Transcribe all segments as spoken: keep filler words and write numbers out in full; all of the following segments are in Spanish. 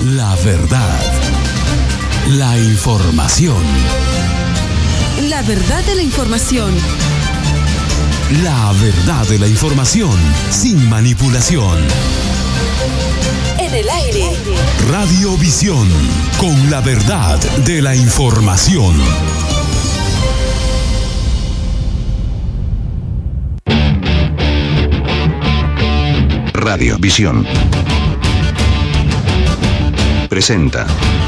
La verdad. La información. La verdad de la información. La verdad de la información, sin manipulación. En el aire. Radiovisión, con la verdad de la información. Radiovisión presenta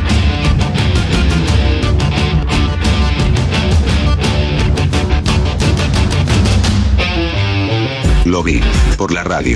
Lo vi por la radio.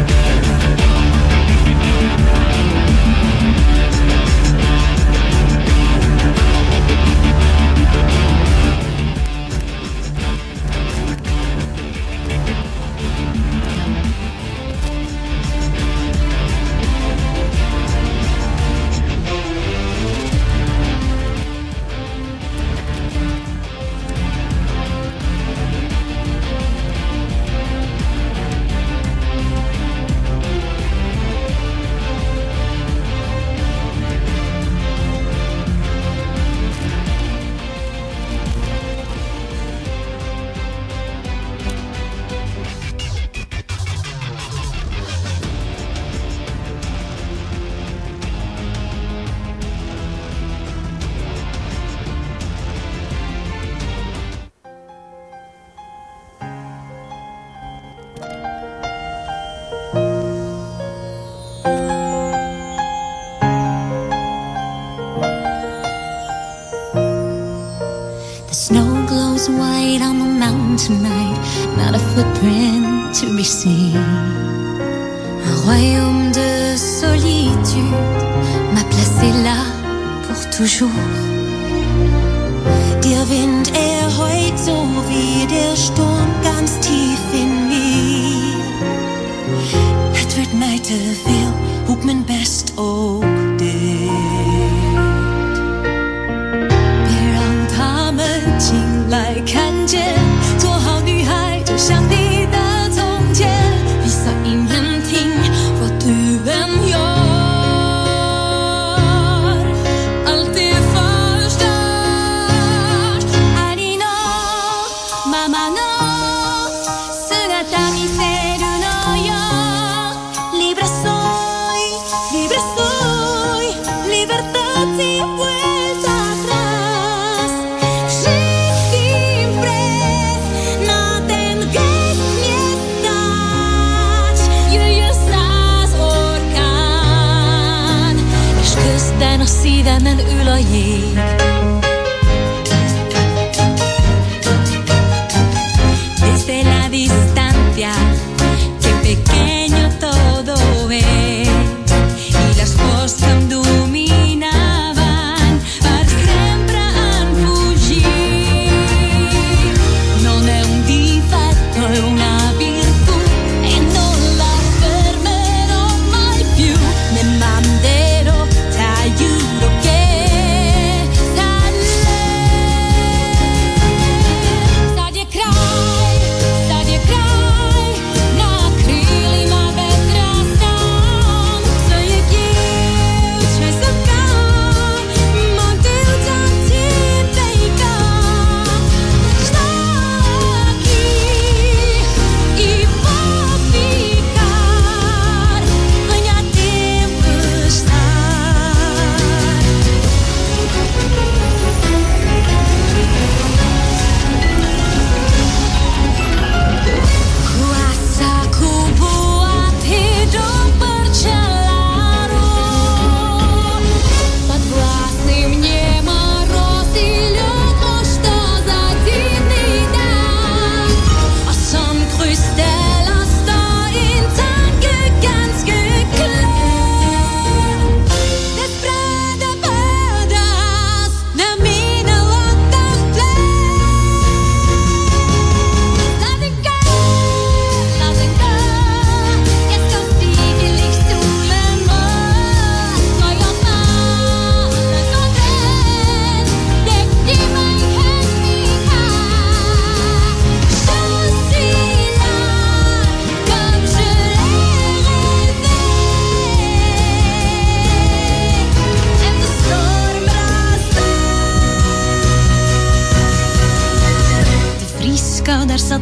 Tonight, not a footprint to be seen. Un royaume de solitude m'a placé là pour toujours. Der Wind, er heult so wie der Sturm ganz tief in mir. Het wordt mij te veel, hoek mijn best ook dit.别让他们进来看见。像你的从前 Vi sa ingenting vad du än gör. Allt är förstört. Ari no mama no sugata miseru no yo. Libre soy, libre soy. Libertad sin vuelta atrás. Szívemen ül a jég. Desde la distancia, qué pequeño todo es. Y las cosas que dominaban per sempre han fuggito. Non è un difetto, è una virtù e non la fermerò mai più. Ne manderò. Aiuto che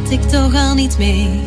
had ik toch al niet mee.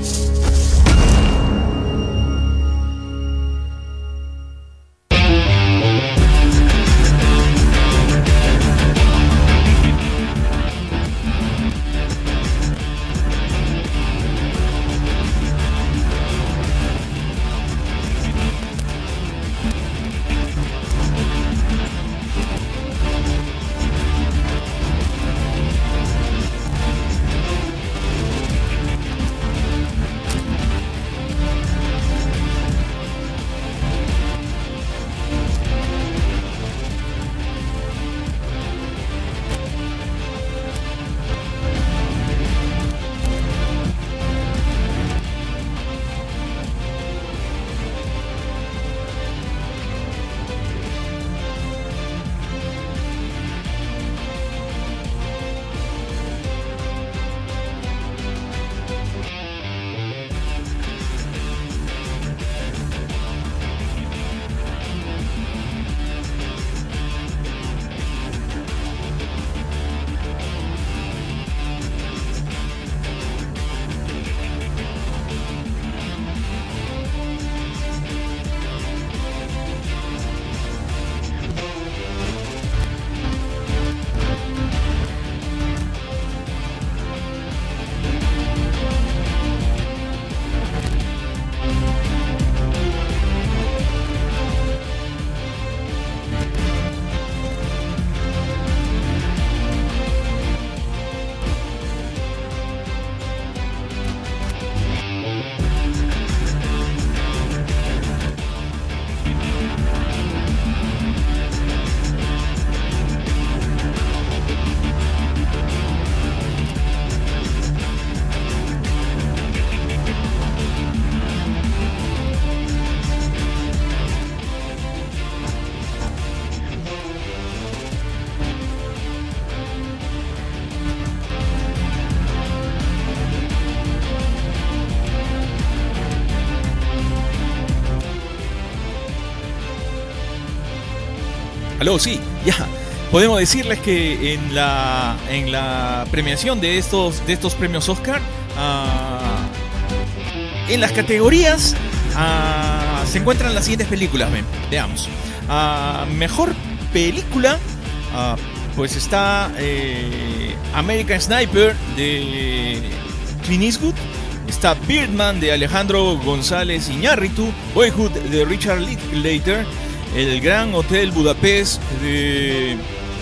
Aló, sí, ya. Podemos decirles que en la en la premiación de estos de estos premios Oscar, uh, en las categorías uh, se encuentran las siguientes películas. Ven, veamos. Uh, mejor película, uh, pues está eh, American Sniper de Clint Eastwood. Está Birdman de Alejandro González Iñárritu, Boyhood de Richard Linklater, El Gran Hotel Budapest de,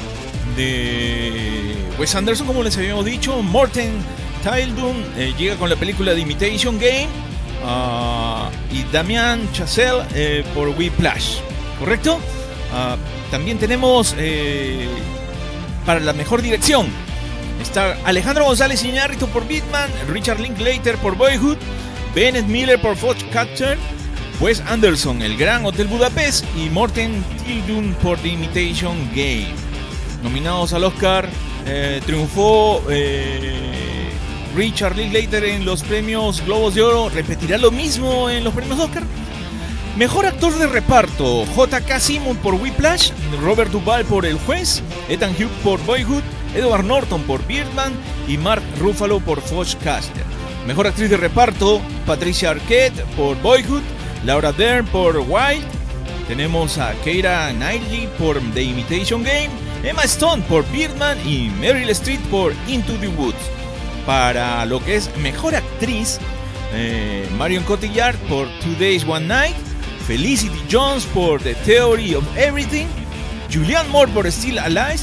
de Wes Anderson, como les habíamos dicho. Morten Tyldum eh, llega con la película The Imitation Game, uh, y Damien Chazelle eh, por Whiplash, ¿correcto? Uh, también tenemos eh, para la mejor dirección está Alejandro González Iñárritu por Birdman, Richard Linklater por Boyhood, Bennett Miller por Foxcatcher, Wes Anderson, El Gran Hotel Budapest, y Morten Tyldum por The Imitation Game. Nominados al Oscar, eh, triunfó eh, Richard Linklater en los premios Globos de Oro. ¿Repetirá lo mismo en los premios Oscar? Mejor actor de reparto, J K. Simmons por Whiplash, Robert Duvall por El Juez, Ethan Hawke por Boyhood, Edward Norton por Birdman y Mark Ruffalo por Foxcatcher. Mejor actriz de reparto, Patricia Arquette por Boyhood, Laura Dern por Wild, tenemos a Keira Knightley por The Imitation Game, Emma Stone por Birdman y Meryl Streep por Into the Woods. Para lo que es mejor actriz, eh, Marion Cotillard por Two Days One Night, Felicity Jones por The Theory of Everything, Julianne Moore por Still Alive,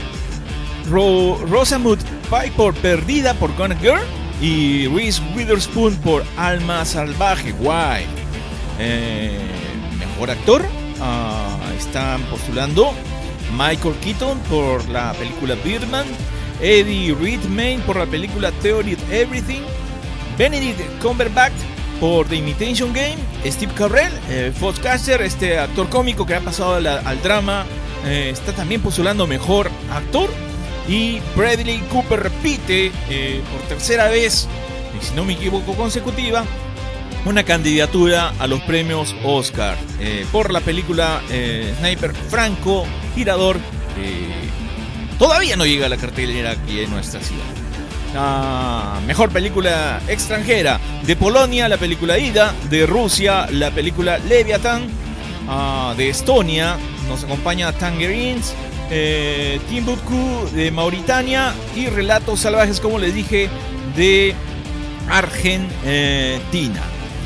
Ro- Rosamund Pike por Perdida por Gone Girl y Reese Witherspoon por Alma Salvaje. Guay. Eh, mejor actor, uh, están postulando Michael Keaton por la película Birdman, Eddie Redmayne por la película Theory of Everything, Benedict Cumberbatch por The Imitation Game, Steve Carell, eh, Foxcatcher, este actor cómico que ha pasado la, al drama, eh, está también postulando mejor actor. Y Bradley Cooper repite eh, por tercera vez, y si no me equivoco consecutiva, una candidatura a los premios Oscar eh, por la película eh, Sniper Franco Tirador, que todavía no llega a la cartelera aquí en nuestra ciudad. a Mejor Película Extranjera. De Polonia, la película Ida. De Rusia, la película Leviathan. Uh, de Estonia nos acompaña Tangerines. eh, Timbuktu de Mauritania. Y Relatos Salvajes, como les dije, de Argentina.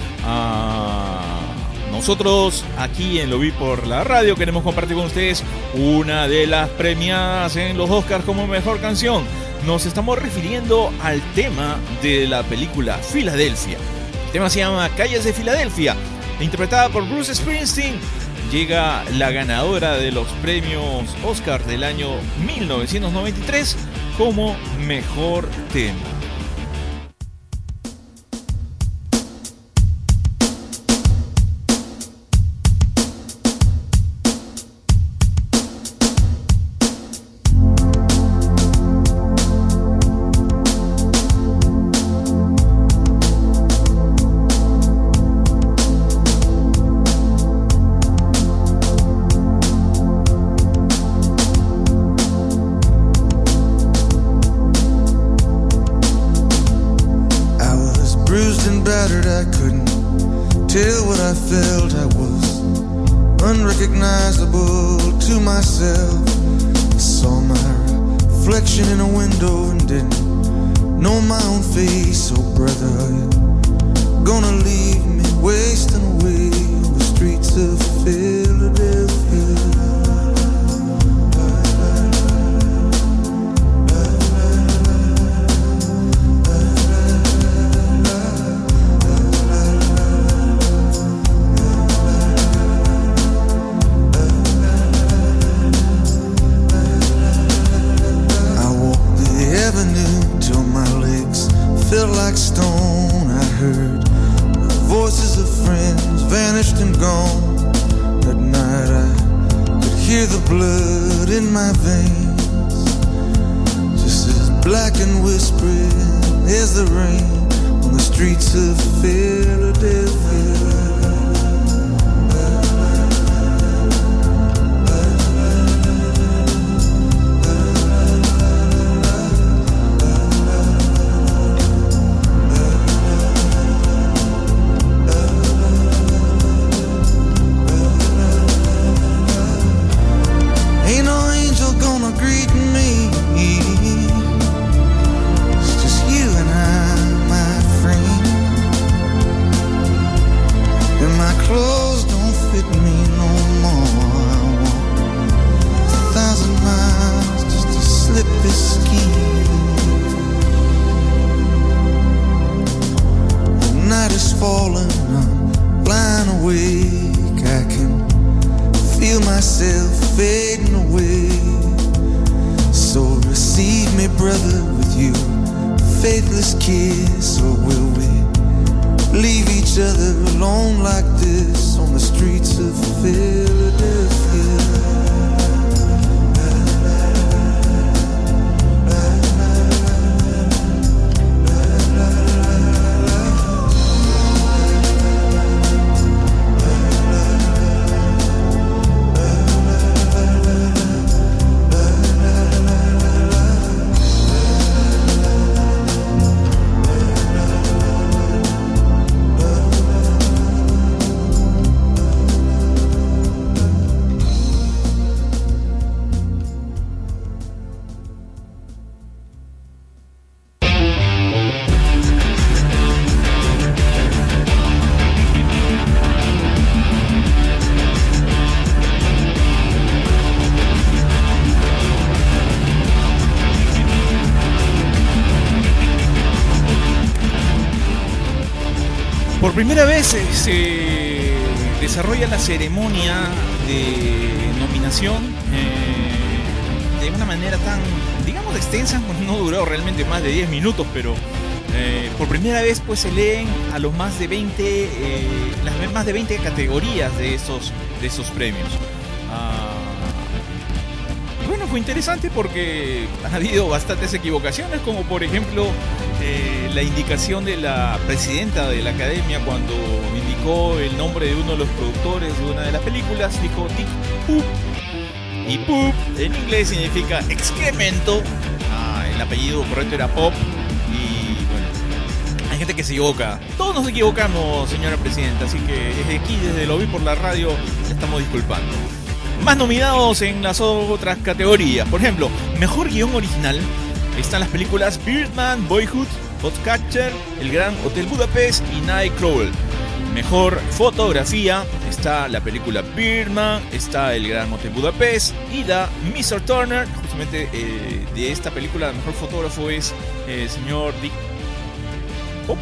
Uh, nosotros aquí en Lo Vi por la Radio queremos compartir con ustedes una de las premiadas en los Oscars como Mejor Canción. Nos estamos refiriendo al tema de la película Filadelfia. El tema se llama Calles de Filadelfia, interpretada por Bruce Springsteen. Llega la ganadora de los premios Oscar del año mil novecientos noventa y tres como Mejor Tema. Por primera vez eh, se desarrolla la ceremonia de nominación eh, de una manera tan, digamos, extensa. No duró realmente más de diez minutos, pero eh, por primera vez pues se leen a los más de veinte, eh, las más de veinte categorías de esos, de esos premios. Ah, y bueno, fue interesante porque han habido bastantes equivocaciones, como por ejemplo Eh, la indicación de la presidenta de la academia cuando indicó el nombre de uno de los productores de una de las películas. Dijo Dick Poop, y Poop en inglés significa excremento. Ah, el apellido correcto era Pop, Hay gente que se equivoca. Todos nos equivocamos, señora presidenta, así que desde aquí, desde Lo Vi por la Radio, le estamos disculpando. Más nominados en las otras categorías. Por ejemplo, mejor guión original están las películas Birdman, Boyhood, Foxcatcher, El Gran Hotel Budapest y Nightcrawler. Mejor fotografía está la película Birdman, está El Gran Hotel Budapest y da mister Turner. Justamente eh, de esta película el mejor fotógrafo es el eh, señor Dick Pop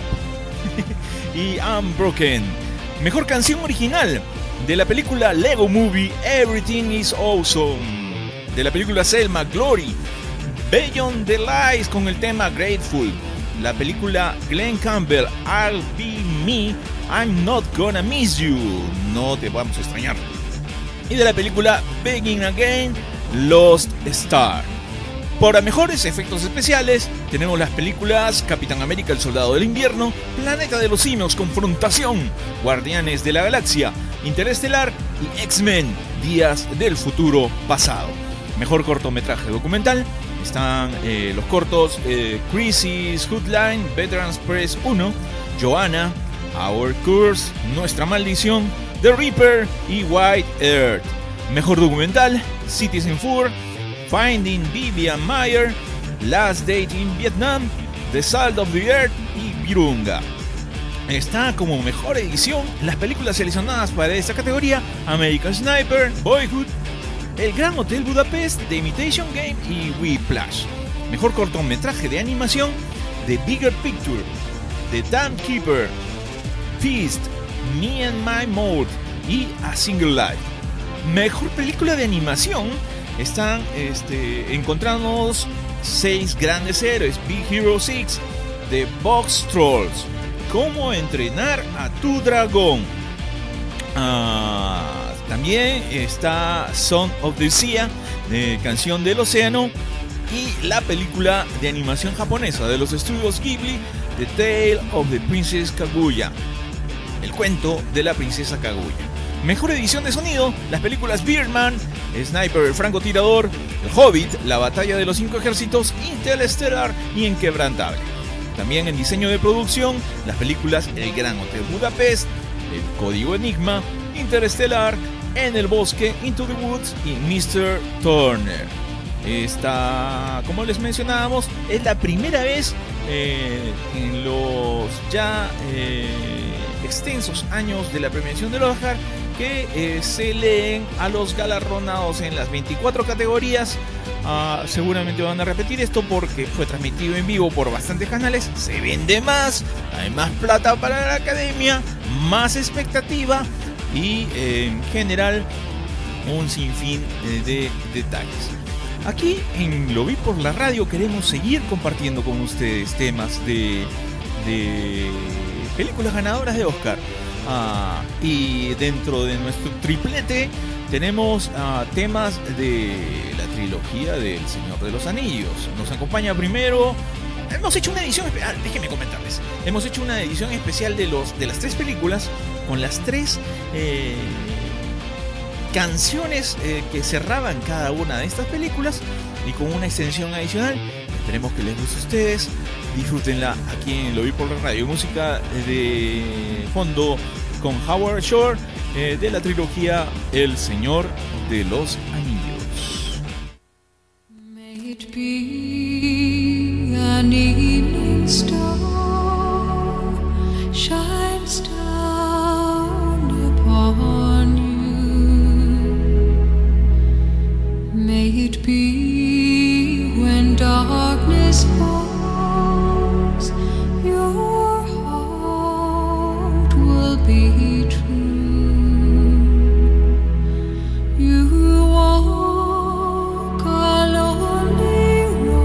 y Unbroken. Mejor canción original de la película Lego Movie, Everything is Awesome. De la película Selma, Glory. Beyond the Lies con el tema Grateful. La película Glenn Campbell, I'll Be Me, I'm Not Gonna Miss You, no te vamos a extrañar. Y de la película Begin Again, Lost Star. Por mejores efectos especiales tenemos las películas Capitán América, el Soldado del Invierno, Planeta de los Simios, Confrontación, Guardianes de la Galaxia, Interestelar y X-Men, Días del Futuro Pasado. Mejor cortometraje documental están eh, los cortos eh, Crisis Hotline, Veterans Press uno, Joanna, Our Curse, Nuestra Maldición, The Reaper y White Earth. Mejor documental, Citizen Four, Finding Vivian Maier, Last Date in Vietnam, The Salt of the Earth y Virunga. Está como mejor edición las películas seleccionadas para esta categoría: American Sniper, Boyhood, El Gran Hotel Budapest, The Imitation Game y Whiplash. Mejor cortometraje de animación, The Bigger Picture, The Dam Keeper, Feast, Me and My Mode y A Single Life. Mejor película de animación están este, encontrándonos seis grandes héroes: Big Hero seis, The Box Trolls, Cómo entrenar a tu dragón. Ah, también está Son of the Sea, eh, Canción del Océano, y la película de animación japonesa de los estudios Ghibli, The Tale of the Princess Kaguya, el cuento de la princesa Kaguya. Mejor edición de sonido, las películas Birdman, Sniper, el francotirador, El Hobbit, La batalla de los cinco ejércitos, Interstellar y Inquebrantable. También en diseño de producción, las películas El Gran Hotel Budapest, El Código Enigma, Interstellar, En el Bosque, Into the Woods y mister Turner. Esta, como les mencionábamos, es la primera vez eh, en los ya eh, extensos años de la premiación del Oscar que eh, se leen a los galardonados en las veinticuatro categorías. Uh, seguramente van a repetir esto porque fue transmitido en vivo por bastantes canales. Se vende más, hay más plata para la academia, más expectativa y eh, en general un sinfín de detalles. Aquí en Lo Vi por la Radio queremos seguir compartiendo con ustedes temas de, de películas ganadoras de Oscar. Uh, y dentro de nuestro triplete tenemos uh, temas de la trilogía del Señor de los Anillos. Nos acompaña primero. Hemos hecho una edición especial, déjenme comentarles. Hemos hecho una edición especial de los de las tres películas con las tres eh, canciones eh, que cerraban cada una de estas películas y con una extensión adicional. Esperemos que les guste a ustedes. Disfrútenla aquí en Lo Vi por la Radio. Música de fondo con Howard Shore eh, de la trilogía El Señor de los Anillos. May it be an evening star shines down upon you. May it be when darkness falls, your heart will be true. You walk a lonely road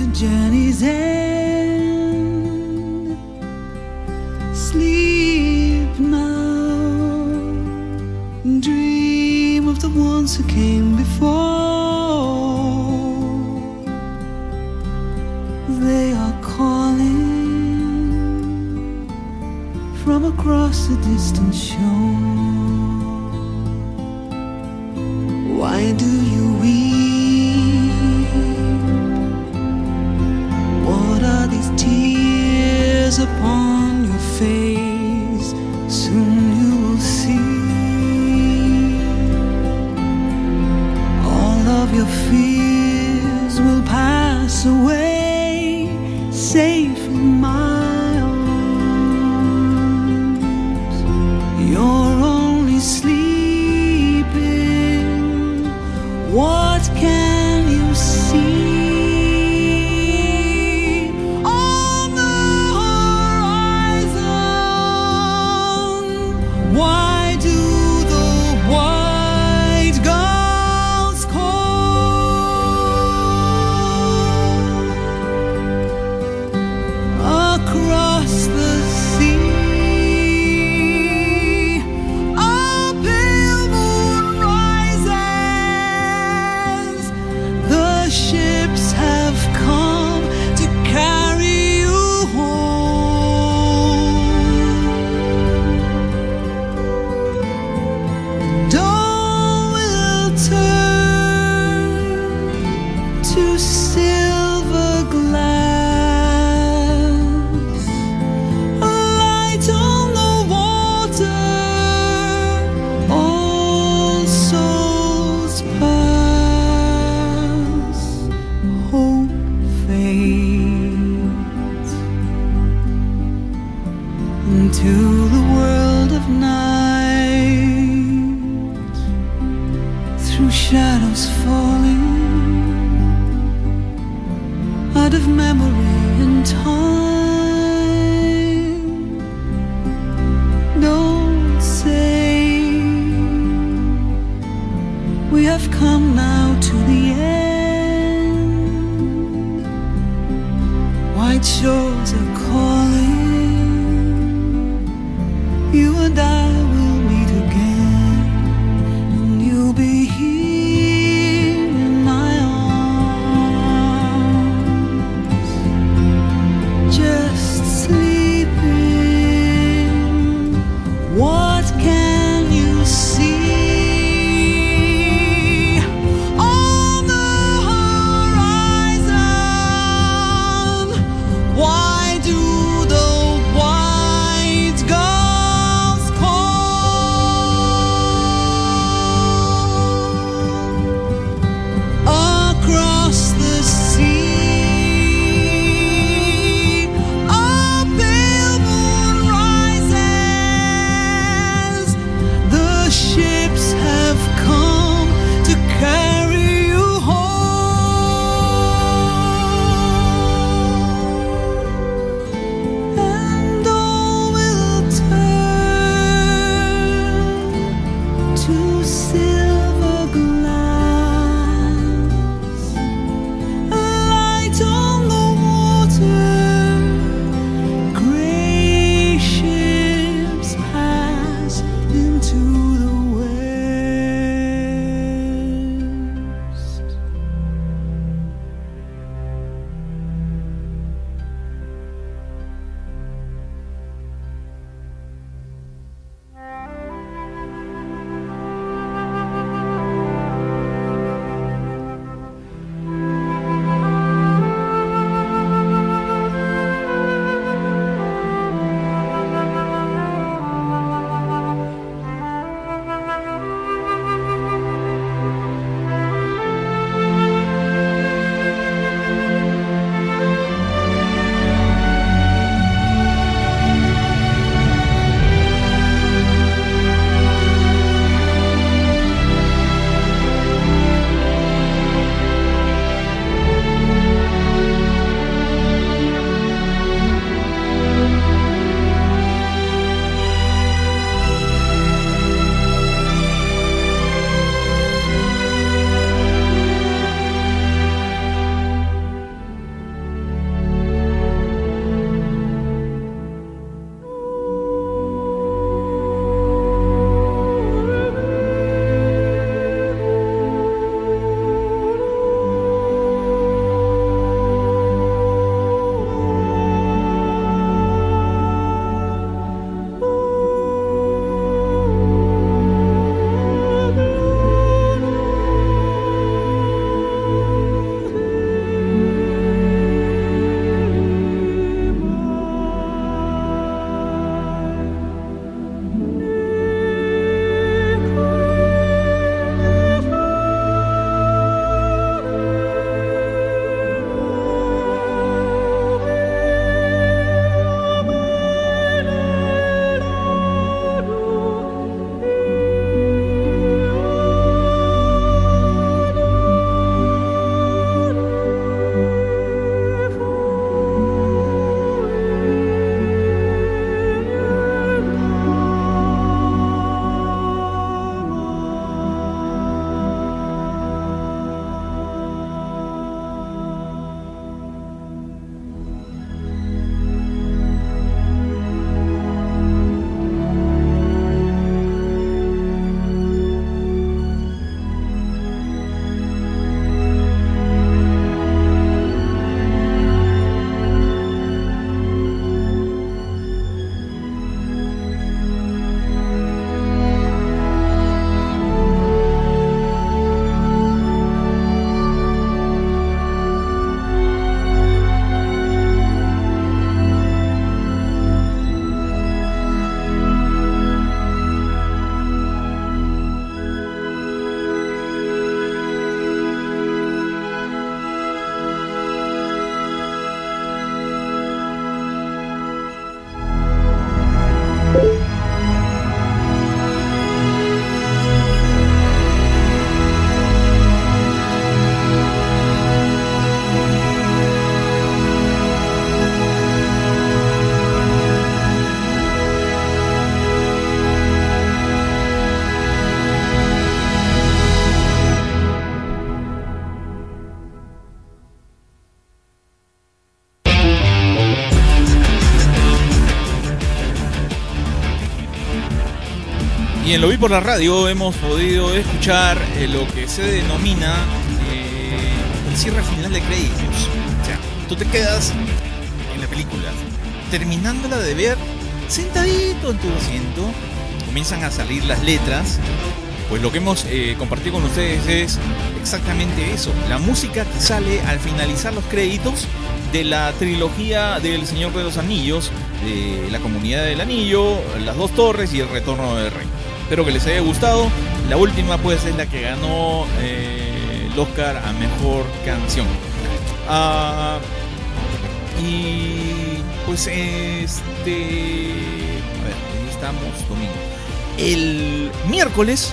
the journey's end. Sleep now, dream of the ones who came before. They are calling from across the distant shore. Why do you weep? What are these tears upon your face? Soon you will see all of your fears will pass away, safe in my arms. You're only sleeping. What can you see? Why do the white gulls call? Y en Lo Vi por la Radio hemos podido escuchar eh, lo que se denomina eh, el cierre final de créditos. O sea, tú te quedas en la película, terminándola de ver, sentadito en tu asiento, comienzan a salir las letras. Pues lo que hemos eh, compartido con ustedes es exactamente eso, la música que sale al finalizar los créditos de la trilogía del Señor de los Anillos, de La Comunidad del Anillo, Las Dos Torres y El Retorno del Rey. Espero que les haya gustado. La última pues es la que ganó eh, el Oscar a Mejor Canción. Uh, y pues este... A ver, ahí estamos, domingo. El miércoles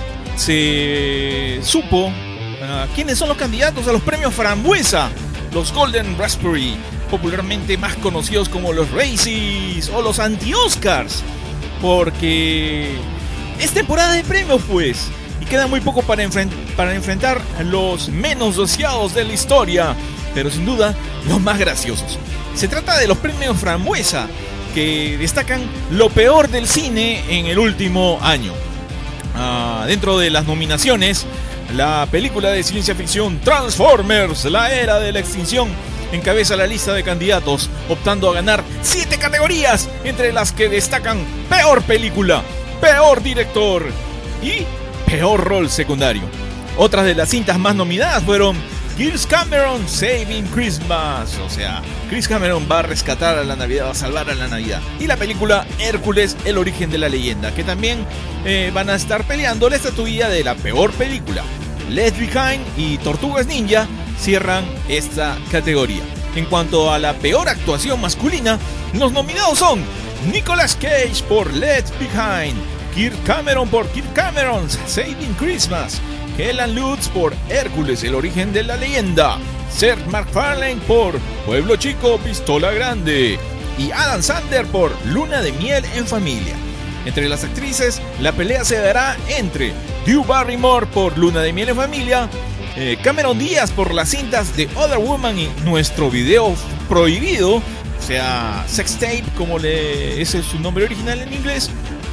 se supo uh, quiénes son los candidatos a los premios Frambuesa, los Golden Raspberry, popularmente más conocidos como los Razzies o los anti-Oscars, porque es temporada de premios pues, y queda muy poco para, enfrent- para enfrentar a los menos deseados de la historia, pero sin duda los más graciosos. Se trata de los premios Frambuesa, que destacan lo peor del cine en el último año. Uh, dentro de las nominaciones, la película de ciencia ficción Transformers, la era de la extinción, encabeza la lista de candidatos, optando a ganar siete categorías, entre las que destacan peor película, peor director y peor rol secundario. Otras de las cintas más nominadas fueron Chris Cameron Saving Christmas, o sea, Chris Cameron va a rescatar a la Navidad, va a salvar a la Navidad, y la película Hércules, el origen de la leyenda, que también eh, van a estar peleando la estatuilla de la peor película. Left Behind y Tortugas Ninja cierran esta categoría. En cuanto a la peor actuación masculina, los nominados son Nicolas Cage por Left Behind, Kirk Cameron por Kirk Cameron's Saving Christmas, Helen Lutz por Hércules, el origen de la leyenda, Seth MacFarlane por Pueblo Chico, Pistola Grande y Adam Sandler por Luna de Miel en Familia. Entre las actrices, la pelea se dará entre Drew Barrymore por Luna de Miel en Familia, eh, Cameron Díaz por las cintas de Other Woman y Nuestro Video Prohibido, o sea, Sex Tape, como le, ese es su nombre original en inglés.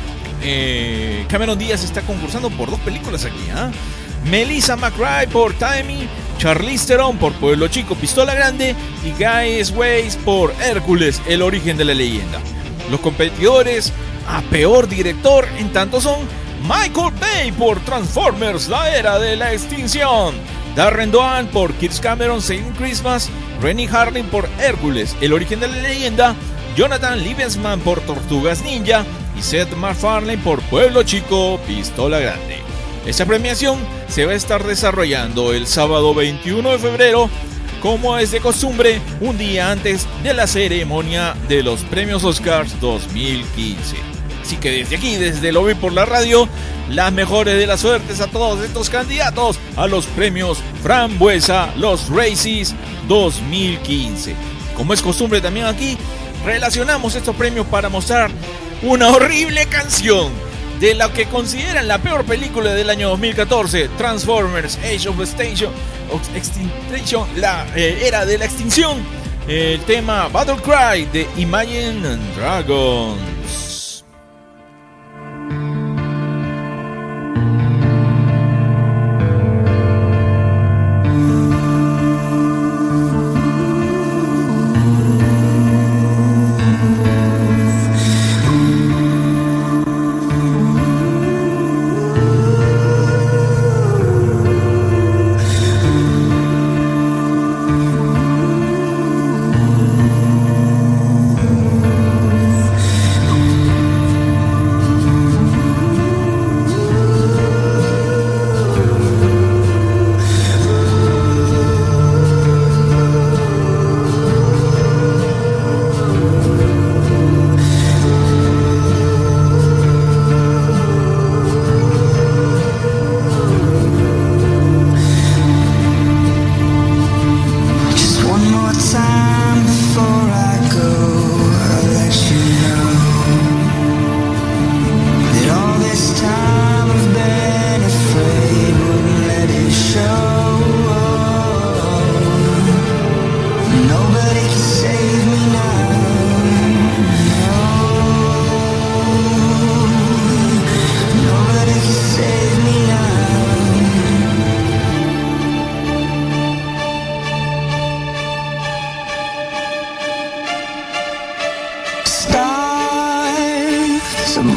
eh, Cameron Díaz está concursando por dos películas aquí, ¿eh? Melissa McRae por Timmy, Charlize Theron por Pueblo Chico, Pistola Grande y Guy Weiss por Hércules, el origen de la leyenda. Los competidores a peor director en tanto son Michael Bay por Transformers, la era de la extinción, Darren Doan por Kirk Cameron Saving Christmas, Rennie Harlin por Hércules, el origen de la leyenda, Jonathan Liebesman por Tortugas Ninja y Seth MacFarlane por Pueblo Chico, Pistola Grande. Esta premiación se va a estar desarrollando el sábado veintiuno de febrero, como es de costumbre, un día antes de la ceremonia de los premios Oscars dos mil quince. Así que desde aquí, desde Lo Vi por la Radio, las mejores de las suertes a todos estos candidatos a los premios Frambuesa, los Razzies dos mil quince. Como es costumbre también aquí, relacionamos estos premios para mostrar una horrible canción de la que consideran la peor película del año dos mil catorce, Transformers Age of Extinction, Extinction la eh, era de la extinción, el tema Battle Cry de Imagine Dragons.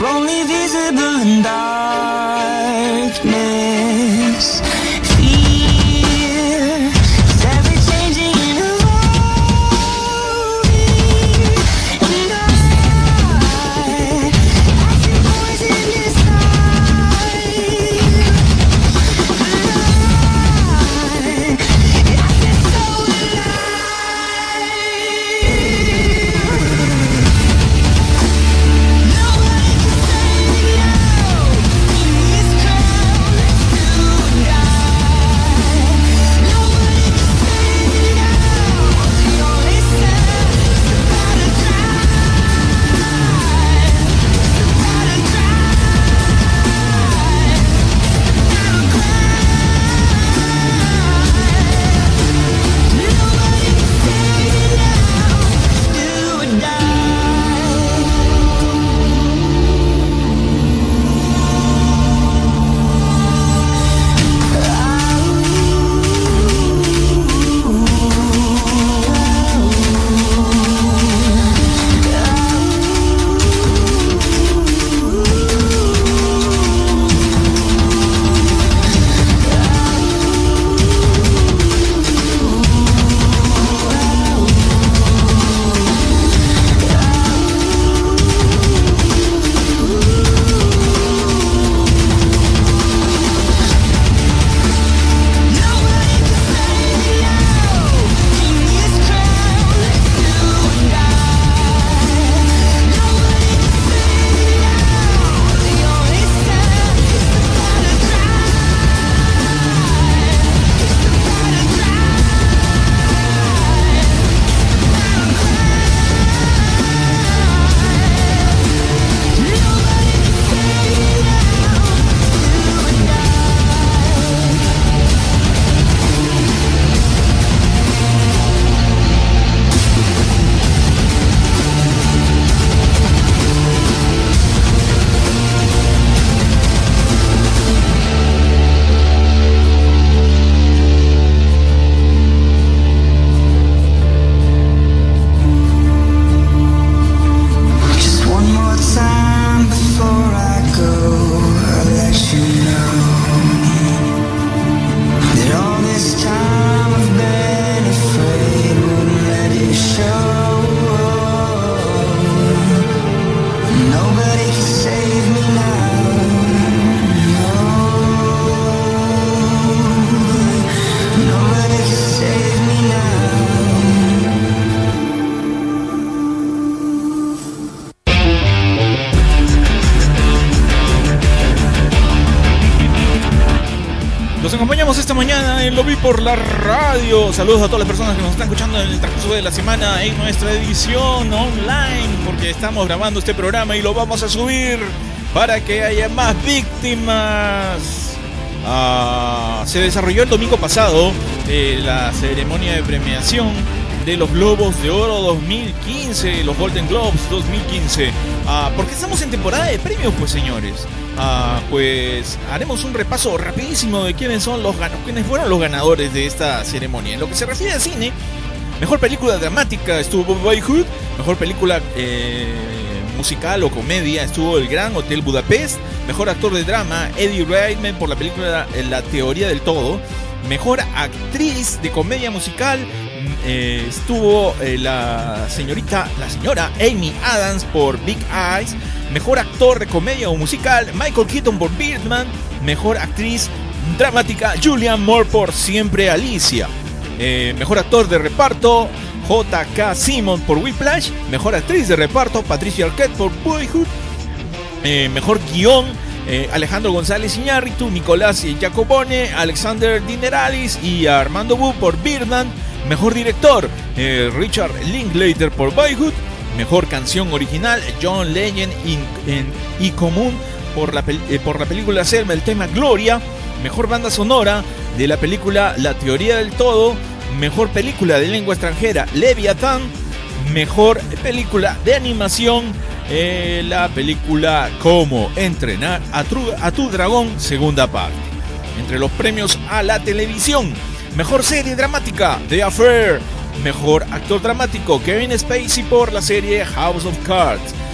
You're only visible in darkness. Fear is ever changing and evolving. And I, I see voice in inside. And I, I feel so alive. Nobody can save me now. In this crowd, let's do or die. Nobody can save me now. The only sound is the battle cry. The battle cry. The battle cry. Nobody can save me now. Do or die. Nobody can save me now. In this crowd, let's do or die. Nobody can save me now. The only sound is the battle cry. It's the battle cry. Battle cry. Nobody can save me now. Do or die. Just one more time before I go, I'll let you know that all this time I've been afraid, wouldn't let it show. Nobody can save me now. No. Nobody can save me now. Los acompañamos esta mañana en Lo Vi por la Radio. Saludos a todas las personas que nos están escuchando en el transcurso de la semana en nuestra edición online, porque estamos grabando este programa y lo vamos a subir para que haya más víctimas. Ah, se desarrolló el domingo pasado eh, la ceremonia de premiación de los Globos de Oro dos mil quince, los Golden Globes dos mil quince. Ah, porque estamos en temporada de premios, pues señores. Ah, pues haremos un repaso rapidísimo de quiénes son los gan- quiénes fueron los ganadores de esta ceremonia. En lo que se refiere a cine, mejor película dramática estuvo Boyhood, mejor película eh, musical o comedia estuvo El Gran Hotel Budapest, mejor actor de drama Eddie Redmayne por la película La Teoría del Todo, mejor actriz de comedia musical eh, estuvo eh, la señorita, la señora Amy Adams por Big Eyes, mejor actor de comedia o musical Michael Keaton por Birdman, mejor actriz dramática Julianne Moore por Siempre Alicia, eh, mejor actor de reparto J K. Simmons por Whiplash, mejor actriz de reparto Patricia Arquette por Boyhood, eh, mejor guión eh, Alejandro González Iñárritu, Nicolás Jacobone, Alexander Dineralis y Armando Bu por Birdman, mejor director eh, Richard Linklater por Boyhood, mejor canción original John Legend y Común por la, eh, por la película Selma, el tema Gloria, mejor banda sonora de la película La Teoría del Todo, mejor película de lengua extranjera Leviathan, mejor película de animación eh, la película Cómo entrenar a tu, a tu dragón, segunda parte. Entre los premios a la televisión, mejor serie dramática The Affair, mejor actor dramático Kevin Spacey por la serie House of Cards,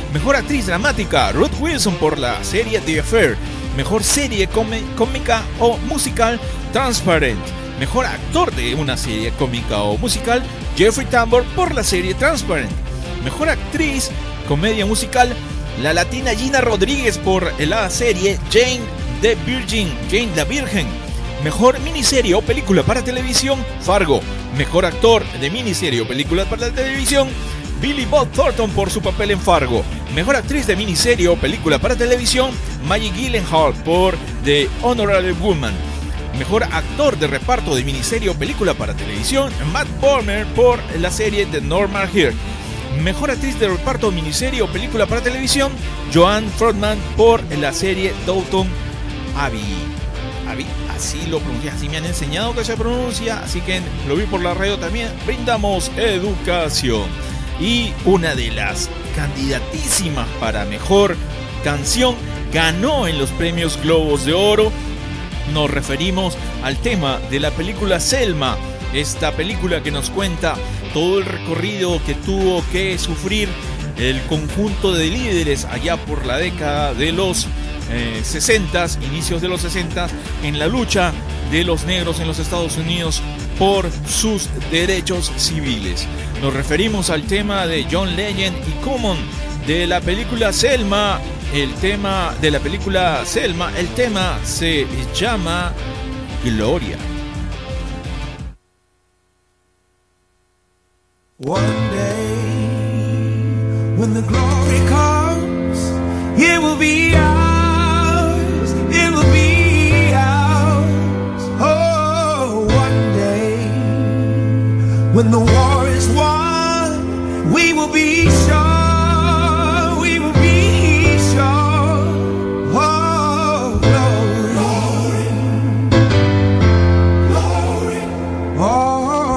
Mejor actriz dramática, Ruth Wilson por la serie The Affair. Mejor serie cómica o musical, Transparent. Mejor actor de una serie cómica o musical, Jeffrey Tambor por la serie Transparent. Mejor actriz comedia musical, la latina Gina Rodríguez por la serie Jane the Virgin, Jane la Virgen. Mejor miniserie o película para televisión, Fargo. Mejor actor de miniserie o película para televisión, Billy Bob Thornton por su papel en Fargo. Mejor actriz de miniserie o película para televisión, Maggie Gyllenhaal por The Honorable Woman. Mejor actor de reparto de miniserie o película para televisión, Matt Bomer por la serie The Normal Here. Mejor actriz de reparto de miniserie o película para televisión, Joanne Frotman por la serie Downton Abbey. Abbey, así lo pronuncia, así me han enseñado que se pronuncia, así que lo vi por la radio también. Brindamos educación. Y una de las candidatísimas para mejor canción ganó en los premios Globos de Oro. Nos referimos al tema de la película Selma, esta película que nos cuenta todo el recorrido que tuvo que sufrir el conjunto de líderes allá por la década de los eh, sesenta, inicios de los sesenta, en la lucha de los negros en los Estados Unidos por sus derechos civiles. Nos referimos al tema de John Legend y Common de la película Selma. El tema de la película Selma, el tema se llama Gloria. One day, when the glory comes, it will be ours, it will be ours. Oh, one day, when the war is won, we will be sure, we will be sure. Oh, glory, glory, glory. Oh.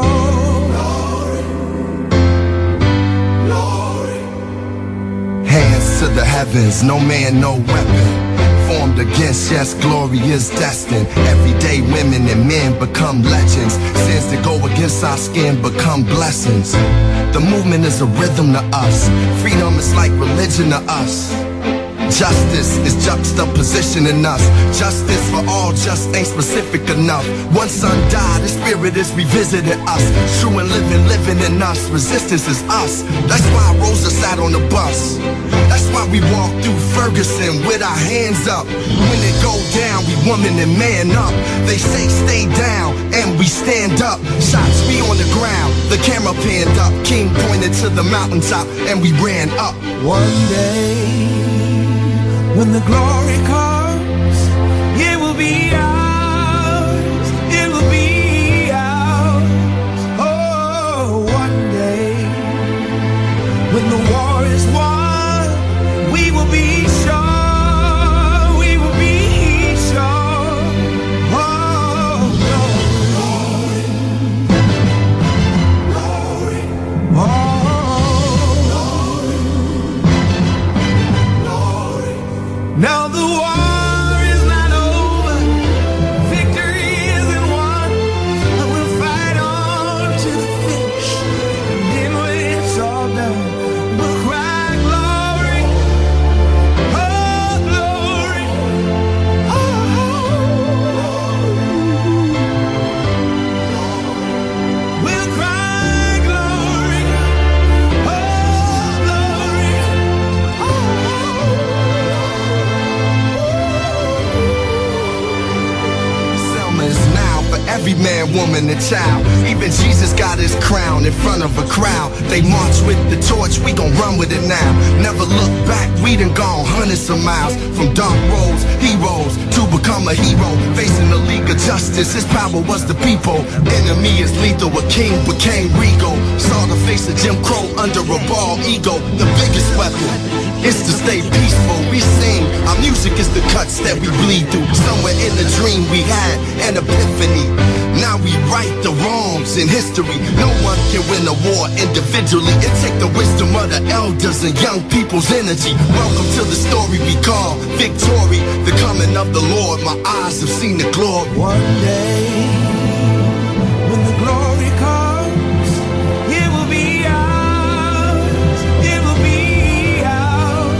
To the heavens, no man, no weapon formed against, yes, glory is destined. Everyday women and men become legends. Sins that go against our skin become blessings. The movement is a rhythm to us. Freedom is like religion to us. Justice is juxtapositioning us. Justice for all just ain't specific enough. One son died, his spirit is revisiting us. True and living, living in us. Resistance is us. That's why Rosa sat on the bus. That's why we walk through Ferguson with our hands up. When it go down, we woman and man up. They say stay down, and we stand up. Shots be on the ground, the camera panned up. King pointed to the mountaintop, and we ran up. One day, when the glory comes, it will be ours, it will be ours. Oh, one day, when the war is won, we will be sure, we will be sure. Oh, glory, glory, glory. Oh. Now the war is not over, victory isn't won, but we'll fight on to the finish, and then when it's all done, we'll cry glory, oh glory, oh, we'll cry glory, oh glory, oh. Every man, woman, and child. Even Jesus got his crown in front of a crowd. They march with the torch, we gon' run with it now. Never look back, we done gone hundreds of miles. From dark roads, heroes, to become a hero. Facing the League of Justice, his power was the people. Enemy is lethal, a king became regal. Saw the face of Jim Crow under a bald ego. The biggest weapon is to stay peaceful. We sing, our music is the cuts that we bleed through. Somewhere in the dream we had an epiphany. Now we right the wrongs in history. No one can win a war individually. It take the wisdom of the elders and young people's energy. Welcome to the story we call victory. The coming of the Lord, my eyes have seen the glory. One day, when the glory comes, it will be ours, it will be ours.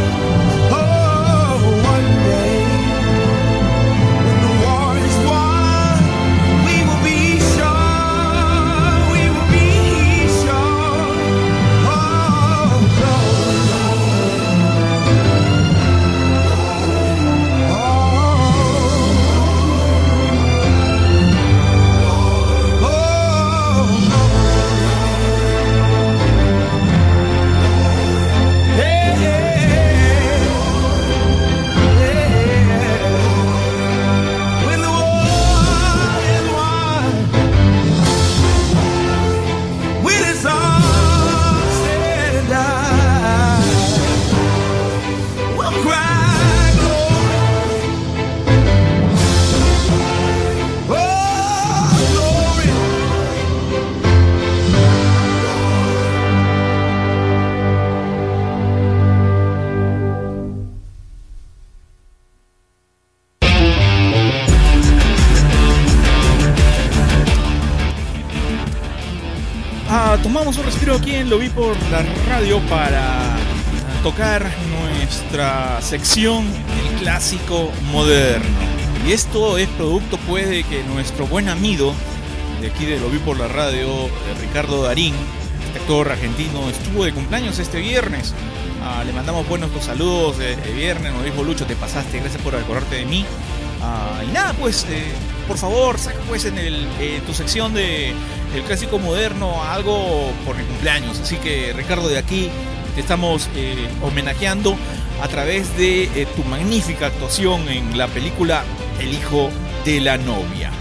aquí en Lo Vi por la Radio para tocar nuestra sección El Clásico Moderno. Y esto es producto pues de que nuestro buen amigo de aquí de Lo Vi por la Radio, Ricardo Darín, este actor argentino, estuvo de cumpleaños este viernes. Ah, le mandamos buenos saludos de, de viernes, nos dijo Lucho, te pasaste, gracias por acordarte de mí. Ah, y nada, pues, eh, por favor, saca pues en el, eh, tu sección de El Clásico Moderno algo por mi cumpleaños. Así que, Ricardo, de aquí te estamos eh, homenajeando a través de eh, tu magnífica actuación en la película El Hijo de la Novia.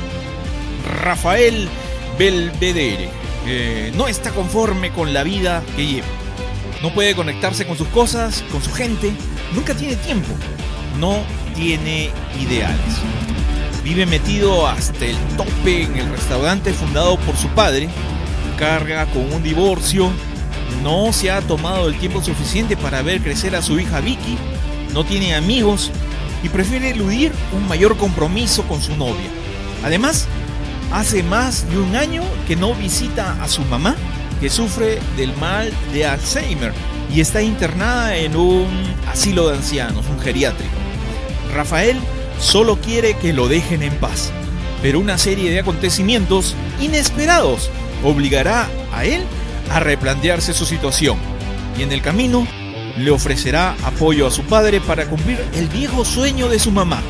Rafael Belvedere eh, no está conforme con la vida que lleva. No puede conectarse con sus cosas, con su gente. Nunca tiene tiempo. No tiene ideales. Vive metido hasta el tope en el restaurante fundado por su padre. Carga con un divorcio. No se ha tomado el tiempo suficiente para ver crecer a su hija Vicky. No tiene amigos y prefiere eludir un mayor compromiso con su novia. Además, hace más de un año que no visita a su mamá, que sufre del mal de Alzheimer y está internada en un asilo de ancianos, un geriátrico. Rafael solo quiere que lo dejen en paz, pero una serie de acontecimientos inesperados obligará a él a replantearse su situación y en el camino le ofrecerá apoyo a su padre para cumplir el viejo sueño de su mamá,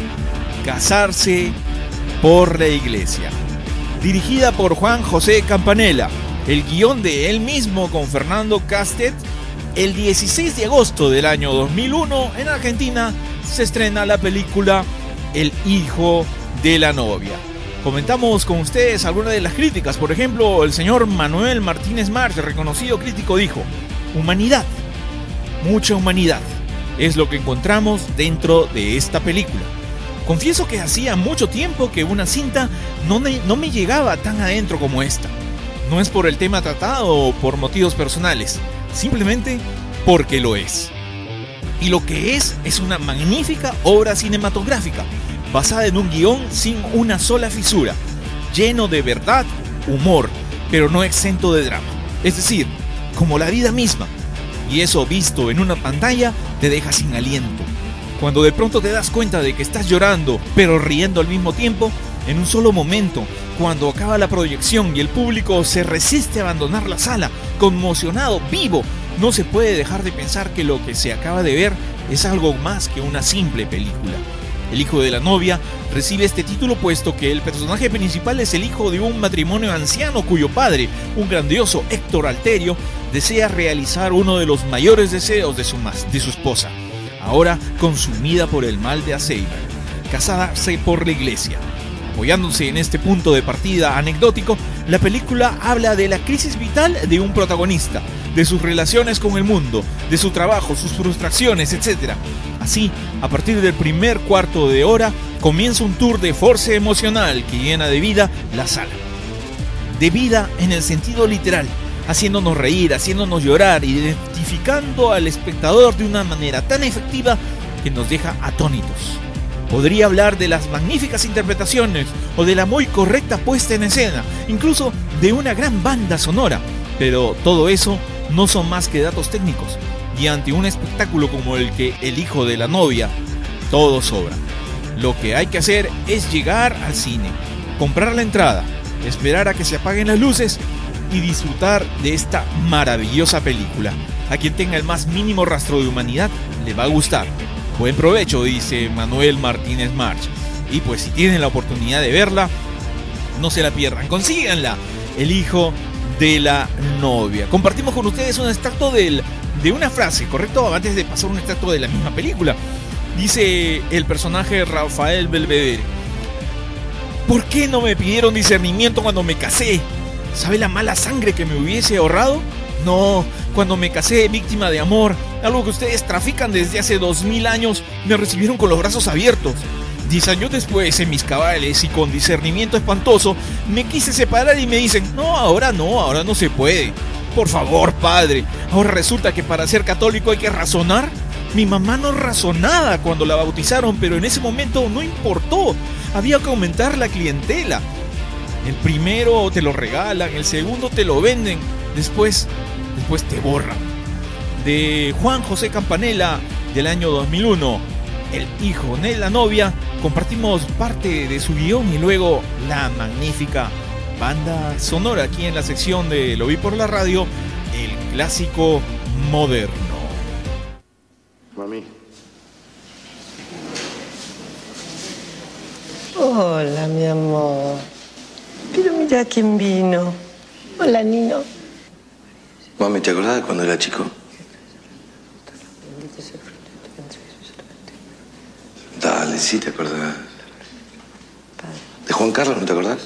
casarse por la iglesia. Dirigida por Juan José Campanella, el guión de él mismo con Fernando Castet, el dieciséis de agosto del año dos mil uno en Argentina se estrena la película El Hijo de la Novia. Comentamos con ustedes algunas de las críticas. Por ejemplo, el señor Manuel Martínez March, reconocido crítico, dijo: humanidad, mucha humanidad, es lo que encontramos dentro de esta película. Confieso que hacía mucho tiempo que una cinta no me, no me llegaba tan adentro como esta. No es por el tema tratado o por motivos personales, simplemente porque lo es. Y lo que es es una magnífica obra cinematográfica, basada en un guión sin una sola fisura, lleno de verdad, humor, pero no exento de drama. Es decir, como la vida misma. Y eso visto en una pantalla te deja sin aliento. Cuando de pronto te das cuenta de que estás llorando, pero riendo al mismo tiempo, en un solo momento, cuando acaba la proyección y el público se resiste a abandonar la sala, conmocionado, vivo, no se puede dejar de pensar que lo que se acaba de ver es algo más que una simple película. El Hijo de la Novia recibe este título puesto que el personaje principal es el hijo de un matrimonio anciano cuyo padre, un grandioso Héctor Alterio, desea realizar uno de los mayores deseos de su, de su esposa, ahora consumida por el mal de Alzheimer, casarse por la iglesia. Apoyándose en este punto de partida anecdótico, la película habla de la crisis vital de un protagonista, de sus relaciones con el mundo, de su trabajo, sus frustraciones, etcétera. Así, a partir del primer cuarto de hora, comienza un tour de force emocional que llena de vida la sala. De vida en el sentido literal, haciéndonos reír, haciéndonos llorar, identificando al espectador de una manera tan efectiva que nos deja atónitos. Podría hablar de las magníficas interpretaciones o de la muy correcta puesta en escena, incluso de una gran banda sonora, pero todo eso no son más que datos técnicos, y ante un espectáculo como el que El Hijo de la Novia, todo sobra. Lo que hay que hacer es llegar al cine, comprar la entrada, esperar a que se apaguen las luces y disfrutar de esta maravillosa película. A quien tenga el más mínimo rastro de humanidad le va a gustar. Buen provecho, dice Manuel Martínez March. Y pues si tienen la oportunidad de verla, no se la pierdan, consíganla. El Hijo de la Novia. Compartimos con ustedes un extracto del, de una frase, ¿correcto? Antes de pasar un extracto de la misma película. Dice el personaje Rafael Belvedere: ¿por qué no me pidieron discernimiento cuando me casé? ¿Sabe la mala sangre que me hubiese ahorrado? No, cuando me casé víctima de amor, algo que ustedes trafican desde hace dos mil años, me recibieron con los brazos abiertos. Diez años después, en mis cabales y con discernimiento espantoso, me quise separar y me dicen: no, ahora no, ahora no se puede. Por favor, padre, ahora resulta que para ser católico hay que razonar. Mi mamá no razonaba cuando la bautizaron, pero en ese momento no importó. Había que aumentar la clientela. El primero te lo regalan, el segundo te lo venden. Después, después te borran. De Juan José Campanella, del año dos mil uno, El hijo de la novia, compartimos parte de su guión y luego la magnífica banda sonora aquí en la sección de Lo vi por la radio, el clásico moderno. Mami. Hola, mi amor. Pero mira quién vino. Hola, Nino. Mami, ¿te acordás de cuando era chico? Dale, sí te acordás. ¿De Juan Carlos no te acordás?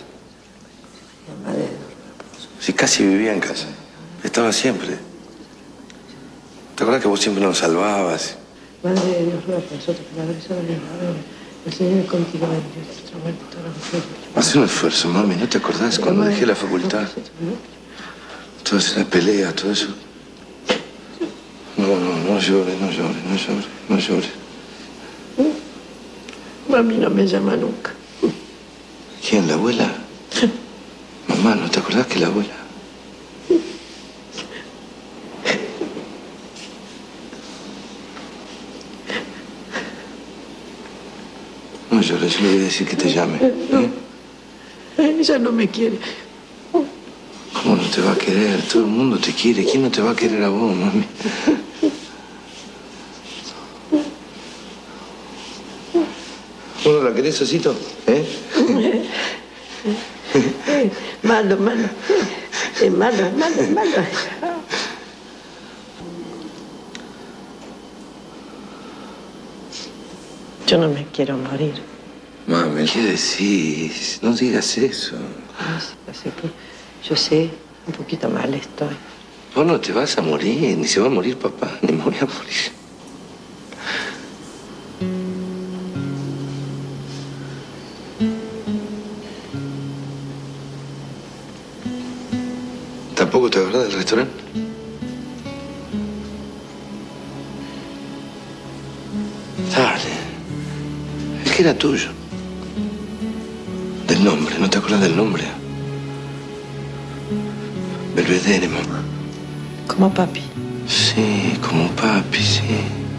Sí, casi vivía en casa. Estaba siempre. ¿Te acordás que vos siempre nos salvabas? Madre de Dios, ruega por nosotros, que la gracia de Dios, el Señor es contigo, bendita nuestra muerte, toda la mujer. Haz un esfuerzo, mami. ¿No te acordás cuando dejé la facultad? Todas esas peleas, todo eso. No, no, no llores, no llores, no llores, no llores. Mami no me llama nunca. ¿Quién, la abuela? Mamá, ¿no te acordás que la abuela? No llores, yo le voy a decir que te llame. ¿Eh? Ella no me quiere. ¿Cómo no te va a querer? Todo el mundo te quiere. ¿Quién no te va a querer a vos, mami? ¿Vos no la querés, Osito? ¿Eh? Malo, malo. Es malo, es malo, es malo. Yo no me quiero morir. Mami, ¿qué decís? No digas eso. Yo sé que, yo sé, un poquito mal estoy. Vos no te vas a morir, ni se va a morir papá, ni me voy a morir. ¿Tampoco te acordás del restaurante? Dale. Es que era tuyo. Del nombre, ¿no te acuerdas del nombre? Belvedere, mamá. Como papi. Sí, como papi, sí.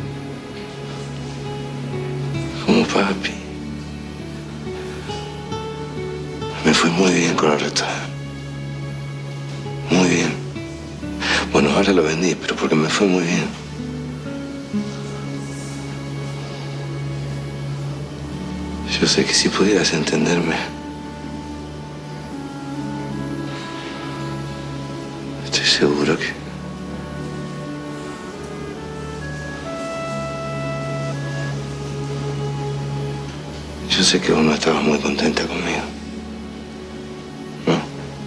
Como papi. Me fue muy bien con el restaurante. Muy bien. Bueno, ahora lo vendí, pero porque me fue muy bien. Yo sé que si pudieras entenderme, estoy seguro que... Yo sé que vos no estabas muy contenta conmigo. ¿No?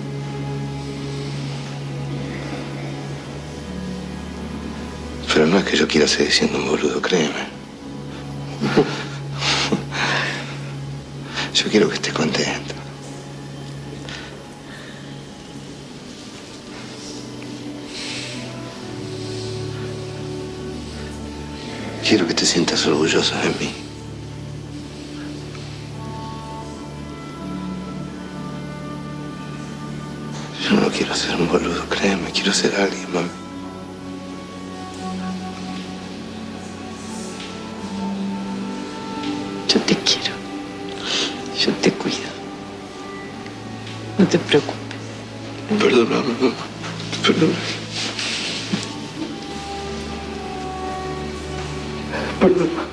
Pero no es que yo quiera seguir siendo un boludo, créeme. Yo quiero que estés contenta. Quiero que te sientas orgullosa de mí. Yo no quiero ser un boludo, créeme, quiero ser alguien, mami. Yo te quiero. Yo te cuido. No te preocupes. Perdóname, mamá. Perdóname. Perdóname.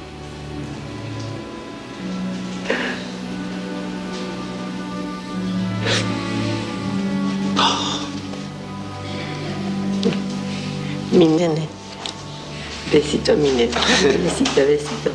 Mi nene. Besito a mi nene. Besito, besito.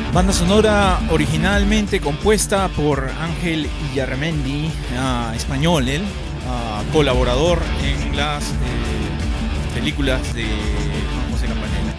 Banda sonora originalmente compuesta por Ángel Illarramendi, uh, español, él, uh, colaborador en las eh, películas de Juan José Campanella.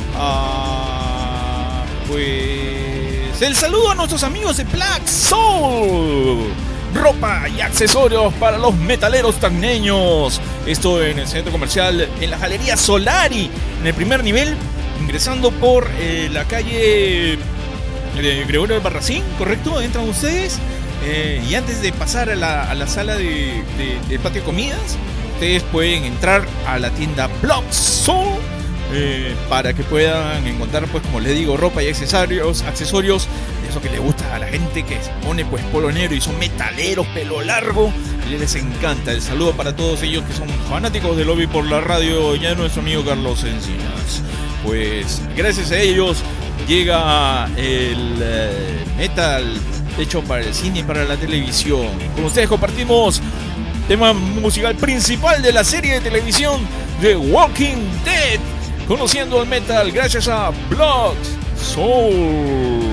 Uh, pues el saludo a nuestros amigos de Black Soul, ropa y accesorios para los metaleros tacneños. Esto en el centro comercial, en la Galería Solari, en el primer nivel, ingresando por eh, la calle de Gregorio Albarracín, ¿correcto? Entran ustedes eh, y antes de pasar a la, a la sala de, de, del patio de comidas, ustedes pueden entrar a la tienda Black Soul eh, para que puedan encontrar, pues como les digo, ropa y accesorios, accesorios de eso que le gusta a la gente que se pone pues polo negro y son metaleros, pelo largo, y les encanta. El saludo para todos ellos que son fanáticos del Lobby por la radio y a nuestro amigo Carlos Encinas. Pues gracias a ellos llega el eh, metal hecho para el cine y para la televisión. Con ustedes compartimos tema musical principal de la serie de televisión The Walking Dead, conociendo el metal gracias a Blood Soul.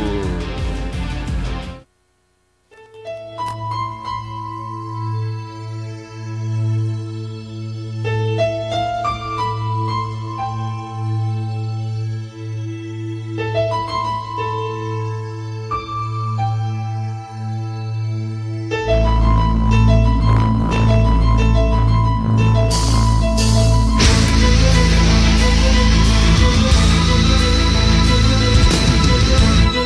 Thank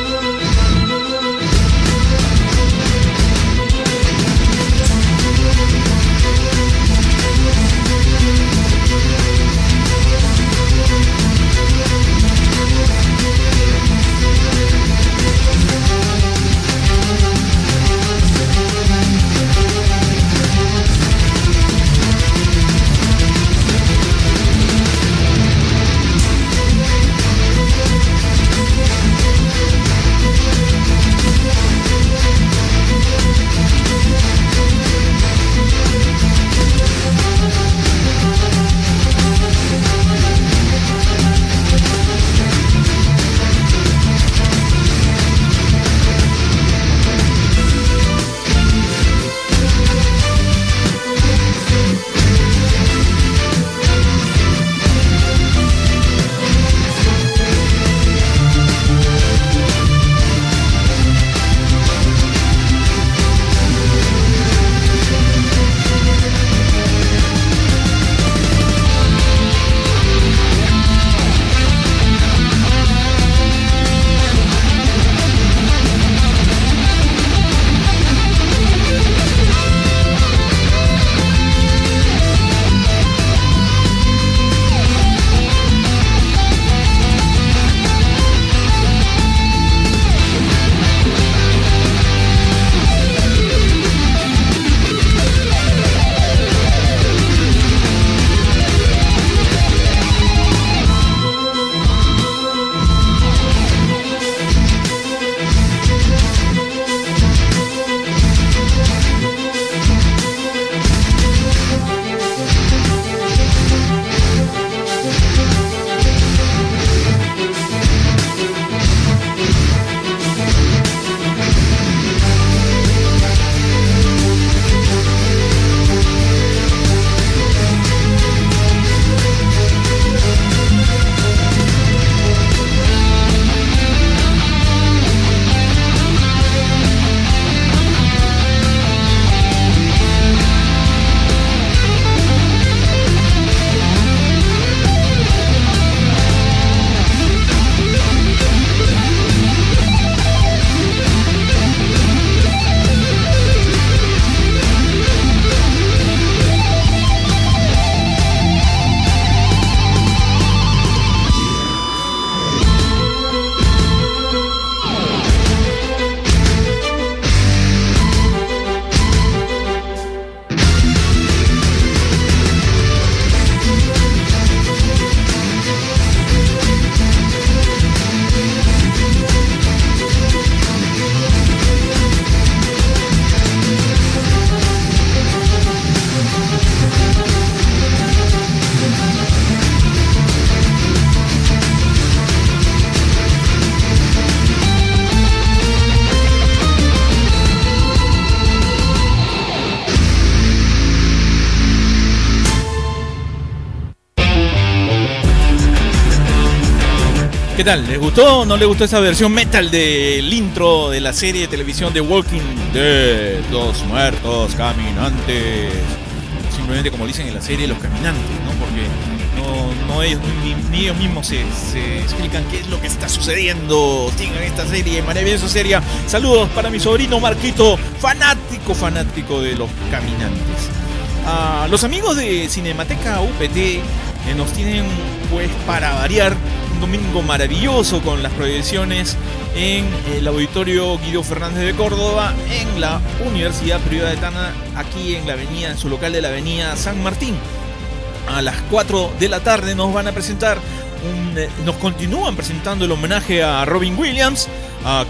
¿Qué tal? ¿Les gustó o no les gustó esa versión metal del intro de la serie de televisión de Walking Dead? Los muertos caminantes. Simplemente como dicen en la serie, los caminantes, ¿no? Porque no, no ellos, ni, ni ellos mismos se, se explican qué es lo que está sucediendo. Sigan esta serie, maravillosa serie. Saludos para mi sobrino Marquito, fanático, fanático de los caminantes. Ah, los amigos de Cinemateca U P T eh, nos tienen, pues, para variar, un domingo maravilloso con las proyecciones en el Auditorio Guido Fernández de Córdoba, en la Universidad Privada de Tana, aquí en la avenida, en su local de la avenida San Martín. A las cuatro de la tarde nos van a presentar, un, eh, nos continúan presentando el homenaje a Robin Williams uh,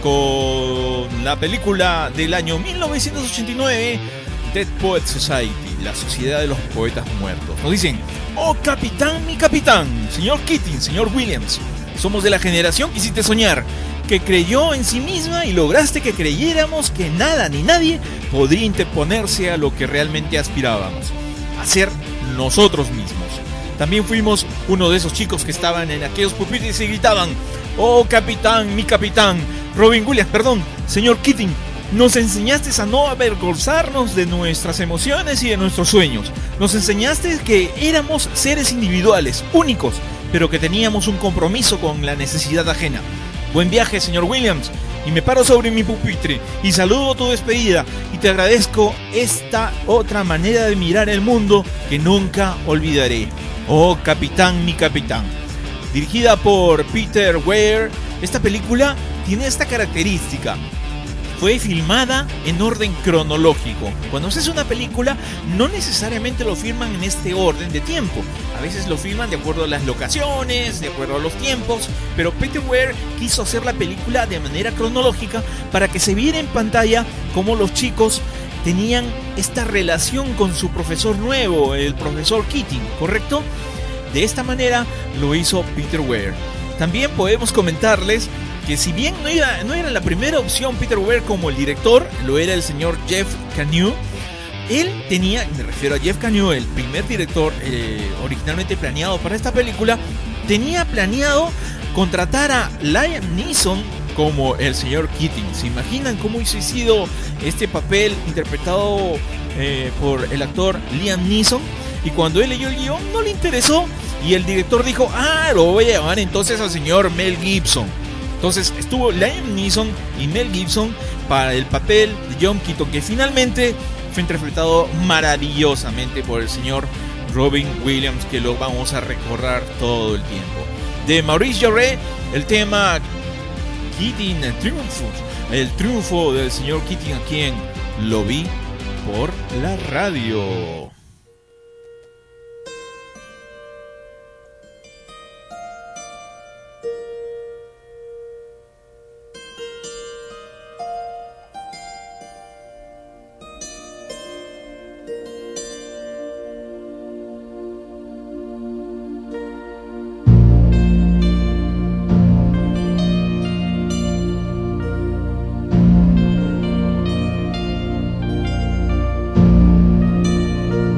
con la película del año mil novecientos ochenta y nueve, Dead Poets Society, la Sociedad de los Poetas Muertos. Nos dicen: oh capitán, mi capitán, señor Keating, señor Williams, somos de la generación que hiciste soñar, que creyó en sí misma y lograste que creyéramos que nada ni nadie podría interponerse a lo que realmente aspirábamos, a ser nosotros mismos. También fuimos uno de esos chicos que estaban en aquellos pupitres y gritaban: oh capitán, mi capitán, Robin Williams, perdón, señor Keating, nos enseñaste a no avergonzarnos de nuestras emociones y de nuestros sueños. Nos enseñaste que éramos seres individuales, únicos, pero que teníamos un compromiso con la necesidad ajena. Buen viaje, señor Williams. Y me paro sobre mi pupitre y saludo tu despedida y te agradezco esta otra manera de mirar el mundo que nunca olvidaré. Oh capitán, mi capitán. Dirigida por Peter Weir, esta película tiene esta característica: fue filmada en orden cronológico. Cuando se hace una película, no necesariamente lo filman en este orden de tiempo. A veces lo filman de acuerdo a las locaciones, de acuerdo a los tiempos, pero Peter Weir quiso hacer la película de manera cronológica para que se viera en pantalla cómo los chicos tenían esta relación con su profesor nuevo, el profesor Keating, ¿correcto? De esta manera lo hizo Peter Weir. También podemos comentarles que si bien no era, no era la primera opción Peter Weir como el director, lo era el señor Jeff Kanew. Él tenía, me refiero a Jeff Kanew, el primer director eh, originalmente planeado para esta película, tenía planeado contratar a Liam Neeson como el señor Keating. ¿Se imaginan cómo hubiese sido este papel interpretado eh, por el actor Liam Neeson? Y cuando él leyó el guión no le interesó y el director dijo: ah, lo voy a llamar entonces al señor Mel Gibson. Entonces estuvo Liam Neeson y Mel Gibson para el papel de John Keating, que finalmente fue interpretado maravillosamente por el señor Robin Williams, que lo vamos a recordar todo el tiempo. De Maurice Jarre, el tema Keating Triunfo, el triunfo del señor Keating, a quien lo vi por la radio. Thank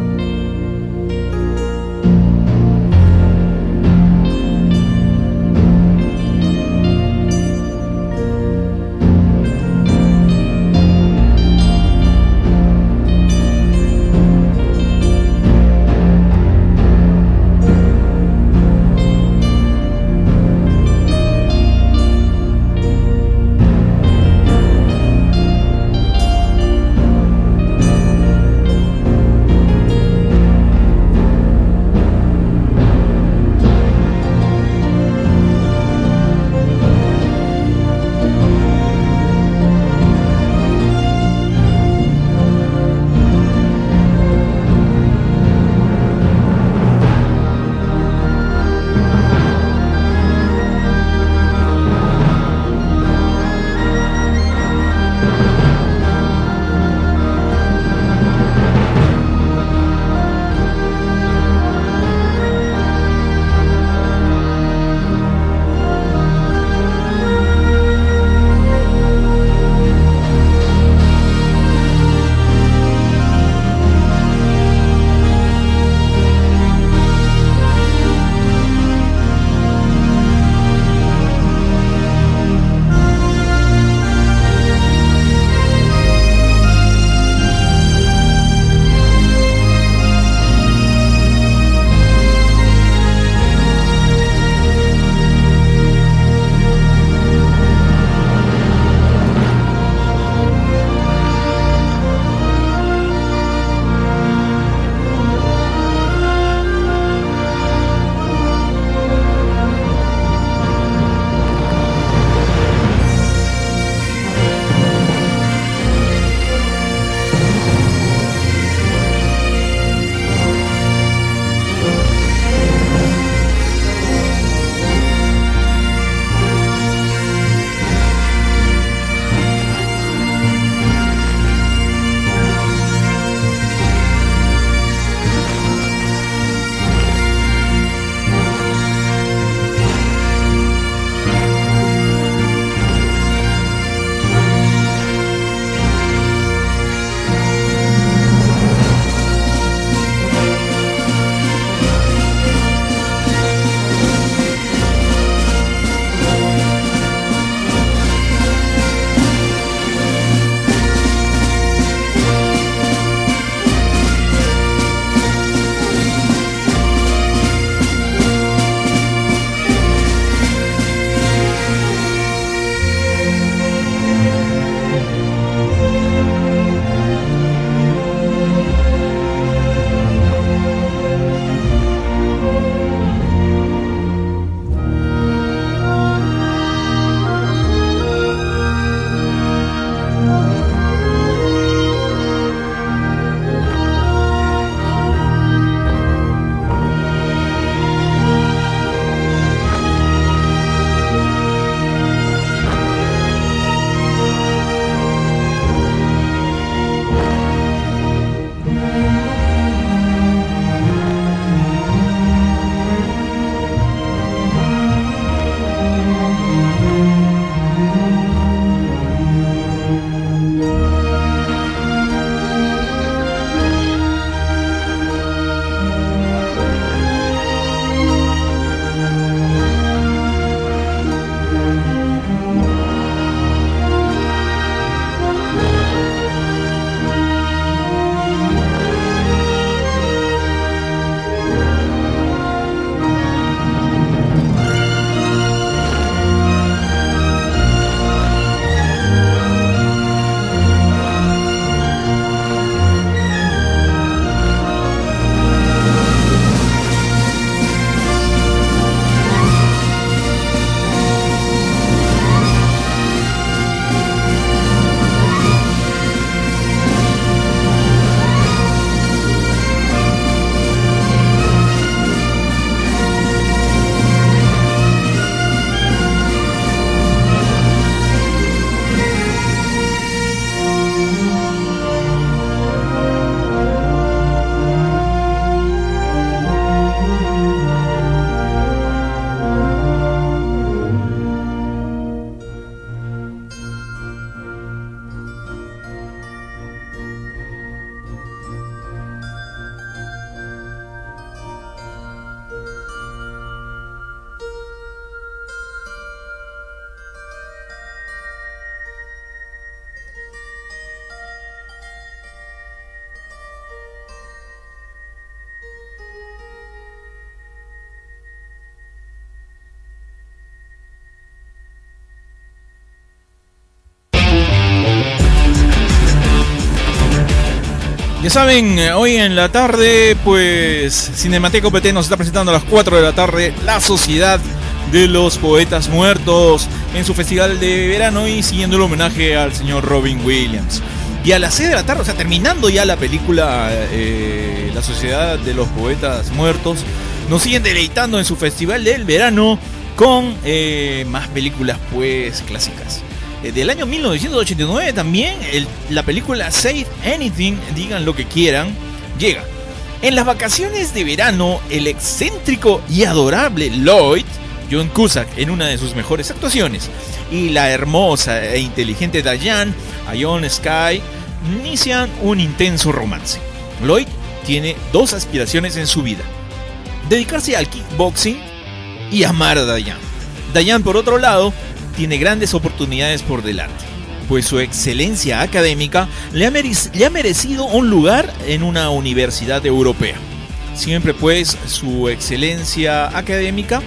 saben, hoy en la tarde, pues Cinemateca U P T nos está presentando a las cuatro de la tarde La Sociedad de los Poetas Muertos en su festival de verano y siguiendo el homenaje al señor Robin Williams. Y a las seis de la tarde, o sea, terminando ya la película eh, La Sociedad de los Poetas Muertos, nos siguen deleitando en su festival del verano con eh, más películas pues clásicas. Eh, del año mil novecientos ochenta y nueve también el, la película Say Anything, digan lo que quieran, llega. En las vacaciones de verano, el excéntrico y adorable Lloyd, John Cusack, en una de sus mejores actuaciones, y la hermosa e inteligente Diane, Ione Skye, inician un intenso romance. Lloyd tiene dos aspiraciones en su vida: dedicarse al kickboxing y amar a Diane. Diane, por otro lado, tiene grandes oportunidades por delante, pues su excelencia académica le ha, merec- le ha merecido un lugar en una universidad europea. Siempre pues su excelencia académica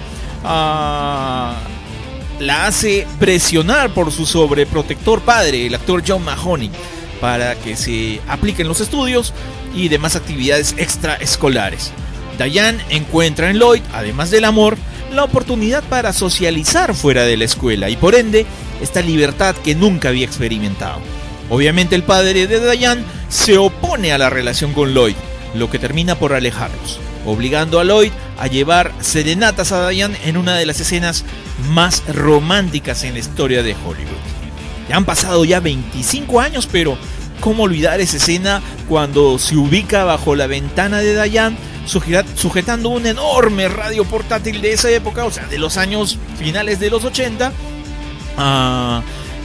uh, la hace presionar por su sobreprotector padre, el actor John Mahoney, para que se apliquen los estudios y demás actividades extraescolares. Diane encuentra en Lloyd, además del amor, la oportunidad para socializar fuera de la escuela y por ende esta libertad que nunca había experimentado. Obviamente el padre de Diane se opone a la relación con Lloyd, lo que termina por alejarlos, obligando a Lloyd a llevar serenatas a Diane en una de las escenas más románticas en la historia de Hollywood. Ya han pasado ya veinticinco años, pero ¿cómo olvidar esa escena cuando se ubica bajo la ventana de Diane, sujetando un enorme radio portátil de esa época, o sea, de los años finales de los ochenta, uh,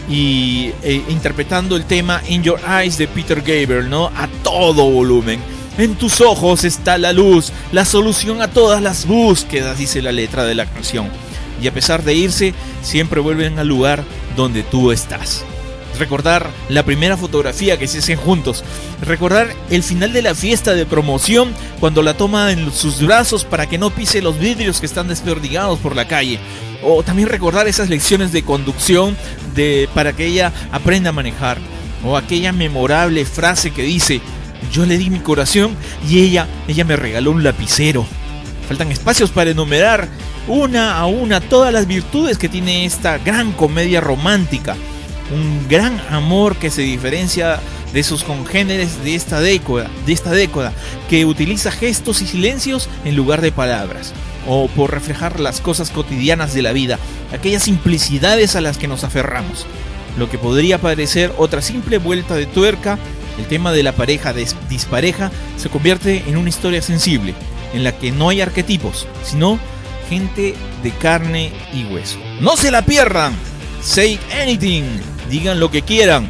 y e, interpretando el tema In Your Eyes de Peter Gabriel, ¿no? A todo volumen. En tus ojos está la luz, la solución a todas las búsquedas, dice la letra de la canción. Y a pesar de irse, siempre vuelven al lugar donde tú estás. Recordar la primera fotografía que se hacen juntos. Recordar el final de la fiesta de promoción cuando la toma en sus brazos para que no pise los vidrios que están desperdigados por la calle. O también recordar esas lecciones de conducción de, para que ella aprenda a manejar. O aquella memorable frase que dice: yo le di mi corazón y ella, ella me regaló un lapicero. Faltan espacios para enumerar una a una todas las virtudes que tiene esta gran comedia romántica. Un gran amor que se diferencia de sus congéneres de esta década, de esta década, que utiliza gestos y silencios en lugar de palabras, o por reflejar las cosas cotidianas de la vida, aquellas simplicidades a las que nos aferramos. Lo que podría parecer otra simple vuelta de tuerca, el tema de la pareja des- dispareja se convierte en una historia sensible, en la que no hay arquetipos, sino gente de carne y hueso. ¡No se la pierdan! Say Anything, digan lo que quieran,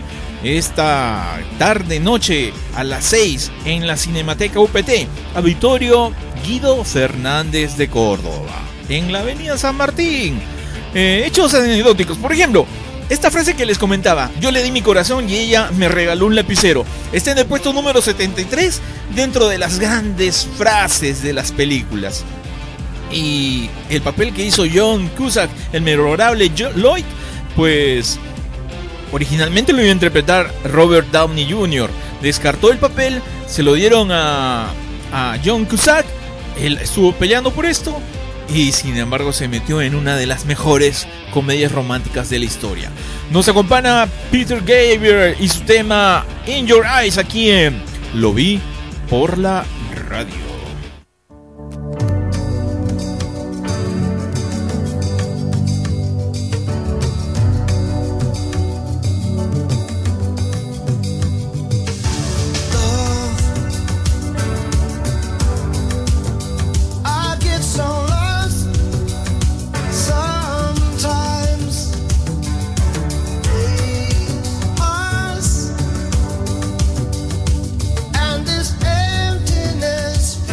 esta tarde noche a las seis en la Cinemateca U P T, Auditorio Guido Fernández de Córdoba, en la avenida San Martín. Eh, hechos anecdóticos, por ejemplo, esta frase que les comentaba: yo le di mi corazón y ella me regaló un lapicero, está en el puesto número setenta y tres dentro de las grandes frases de las películas. Y el papel que hizo John Cusack, el memorable Lloyd, pues originalmente lo iba a interpretar Robert Downey junior Descartó el papel, se lo dieron a, a John Cusack. Él estuvo peleando por esto y sin embargo se metió en una de las mejores comedias románticas de la historia. Nos acompaña Peter Gabriel y su tema In Your Eyes aquí en Lo Vi por la Radio. And this emptiness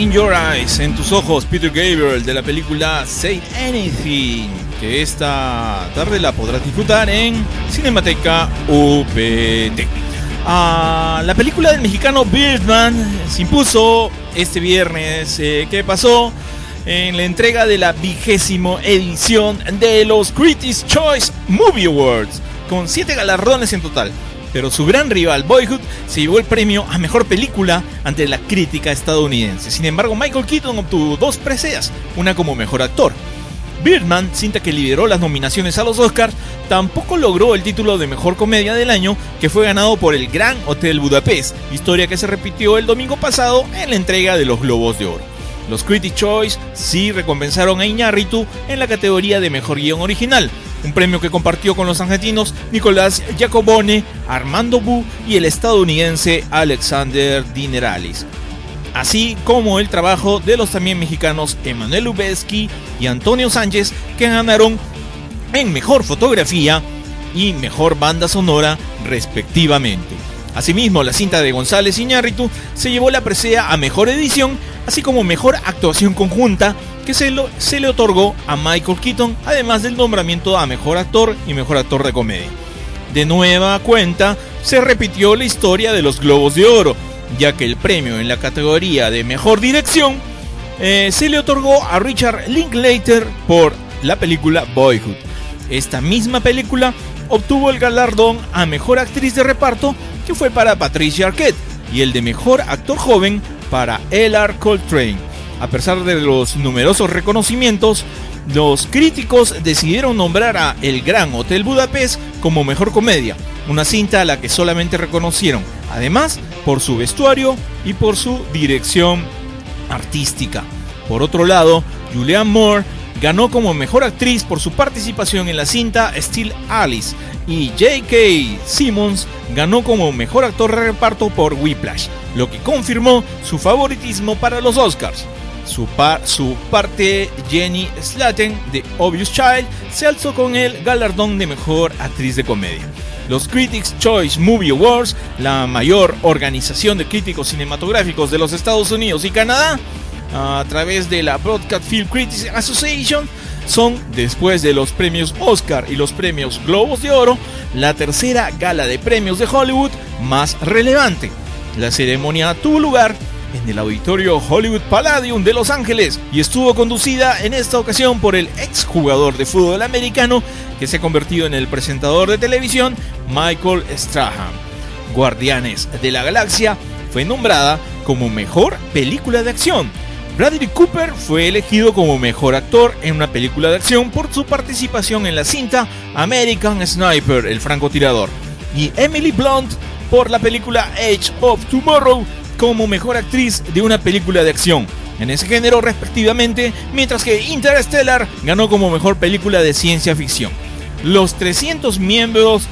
in Your Eyes, en tus ojos, Peter Gabriel, de la película Say Anything, que esta tarde la podrás disfrutar en Cinemateca U P T. Ah, la película del mexicano Birdman se impuso este viernes eh, que pasó en la entrega de la vigésima edición de los Critics' Choice Movie Awards, con siete galardones en total. Pero su gran rival, Boyhood, se llevó el premio a Mejor Película ante la crítica estadounidense. Sin embargo, Michael Keaton obtuvo dos preseas, una como Mejor Actor. Birdman, cinta que lideró las nominaciones a los Oscars, tampoco logró el título de Mejor Comedia del año, que fue ganado por El Gran Hotel Budapest, historia que se repitió el domingo pasado en la entrega de los Globos de Oro. Los Critics' Choice sí recompensaron a Iñárritu en la categoría de Mejor Guión Original, un premio que compartió con los argentinos Nicolás Giacobone, Armando Bu y el estadounidense Alexander Dineralis, así como el trabajo de los también mexicanos Emanuel Lubezki y Antonio Sánchez, que ganaron en Mejor Fotografía y Mejor Banda Sonora respectivamente. Asimismo, la cinta de González Iñárritu se llevó la presea a Mejor Edición, así como Mejor Actuación Conjunta, que se, lo, se le otorgó a Michael Keaton, además del nombramiento a Mejor Actor y Mejor Actor de Comedia. De nueva cuenta, se repitió la historia de los Globos de Oro, ya que el premio en la categoría de Mejor Dirección eh, se le otorgó a Richard Linklater por la película Boyhood. Esta misma película obtuvo el galardón a Mejor Actriz de Reparto, que fue para Patricia Arquette, y el de Mejor Actor Joven para Ellar Coltrane. A pesar de los numerosos reconocimientos, los críticos decidieron nombrar a El Gran Hotel Budapest como Mejor Comedia, una cinta a la que solamente reconocieron, además, por su vestuario y por su dirección artística. Por otro lado, Julianne Moore ganó como Mejor Actriz por su participación en la cinta Still Alice, y J K. Simmons ganó como Mejor Actor de Reparto por Whiplash, lo que confirmó su favoritismo para los Oscars. Su, par, su parte, Jenny Slatten, de Obvious Child, se alzó con el galardón de Mejor Actriz de Comedia. Los Critics' Choice Movie Awards, la mayor organización de críticos cinematográficos de los Estados Unidos y Canadá, a través de la Broadcast Film Critics Association, son, después de los premios Oscar y los premios Globos de Oro, la tercera gala de premios de Hollywood más relevante. La ceremonia tuvo lugar en el auditorio Hollywood Palladium de Los Ángeles y estuvo conducida en esta ocasión por el exjugador de fútbol americano que se ha convertido en el presentador de televisión, Michael Strahan. Guardianes de la Galaxia fue nombrada como Mejor Película de Acción. Bradley Cooper fue elegido como Mejor Actor en una película de acción por su participación en la cinta American Sniper, el francotirador, y Emily Blunt por la película Edge of Tomorrow como Mejor Actriz de una película de acción en ese género respectivamente, mientras que Interstellar ganó como Mejor Película de Ciencia Ficción. Los trescientos miembros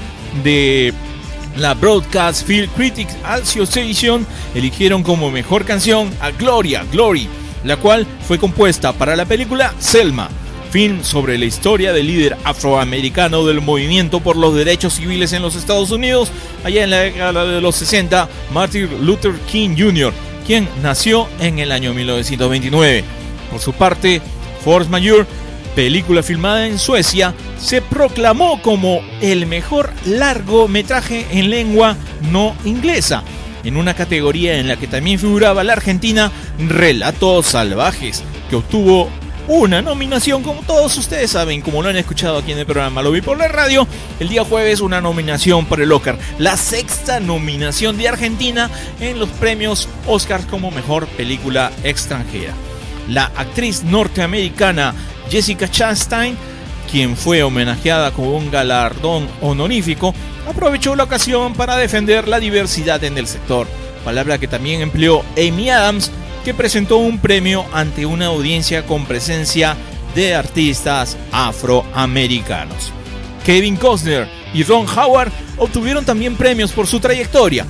de la Broadcast Film Critics Association eligieron como Mejor Canción a Gloria Glory, la cual fue compuesta para la película Selma, film sobre la historia del líder afroamericano del movimiento por los derechos civiles en los Estados Unidos, allá en la década de los sesenta, Martin Luther King junior, quien nació en el año mil novecientos veintinueve. Por su parte, Force Majeure, película filmada en Suecia, se proclamó como el mejor largometraje en lengua no inglesa, en una categoría en la que también figuraba la argentina Relatos Salvajes, que obtuvo una nominación, como todos ustedes saben, como lo han escuchado aquí en el programa Lo Vi por la Radio, el día jueves una nominación para el Oscar, la sexta nominación de Argentina en los premios Oscar como Mejor Película Extranjera. La actriz norteamericana Jessica Chastain, quien fue homenajeada con un galardón honorífico, aprovechó la ocasión para defender la diversidad en el sector, palabra que también empleó Amy Adams, que presentó un premio ante una audiencia con presencia de artistas afroamericanos. Kevin Costner y Ron Howard obtuvieron también premios por su trayectoria,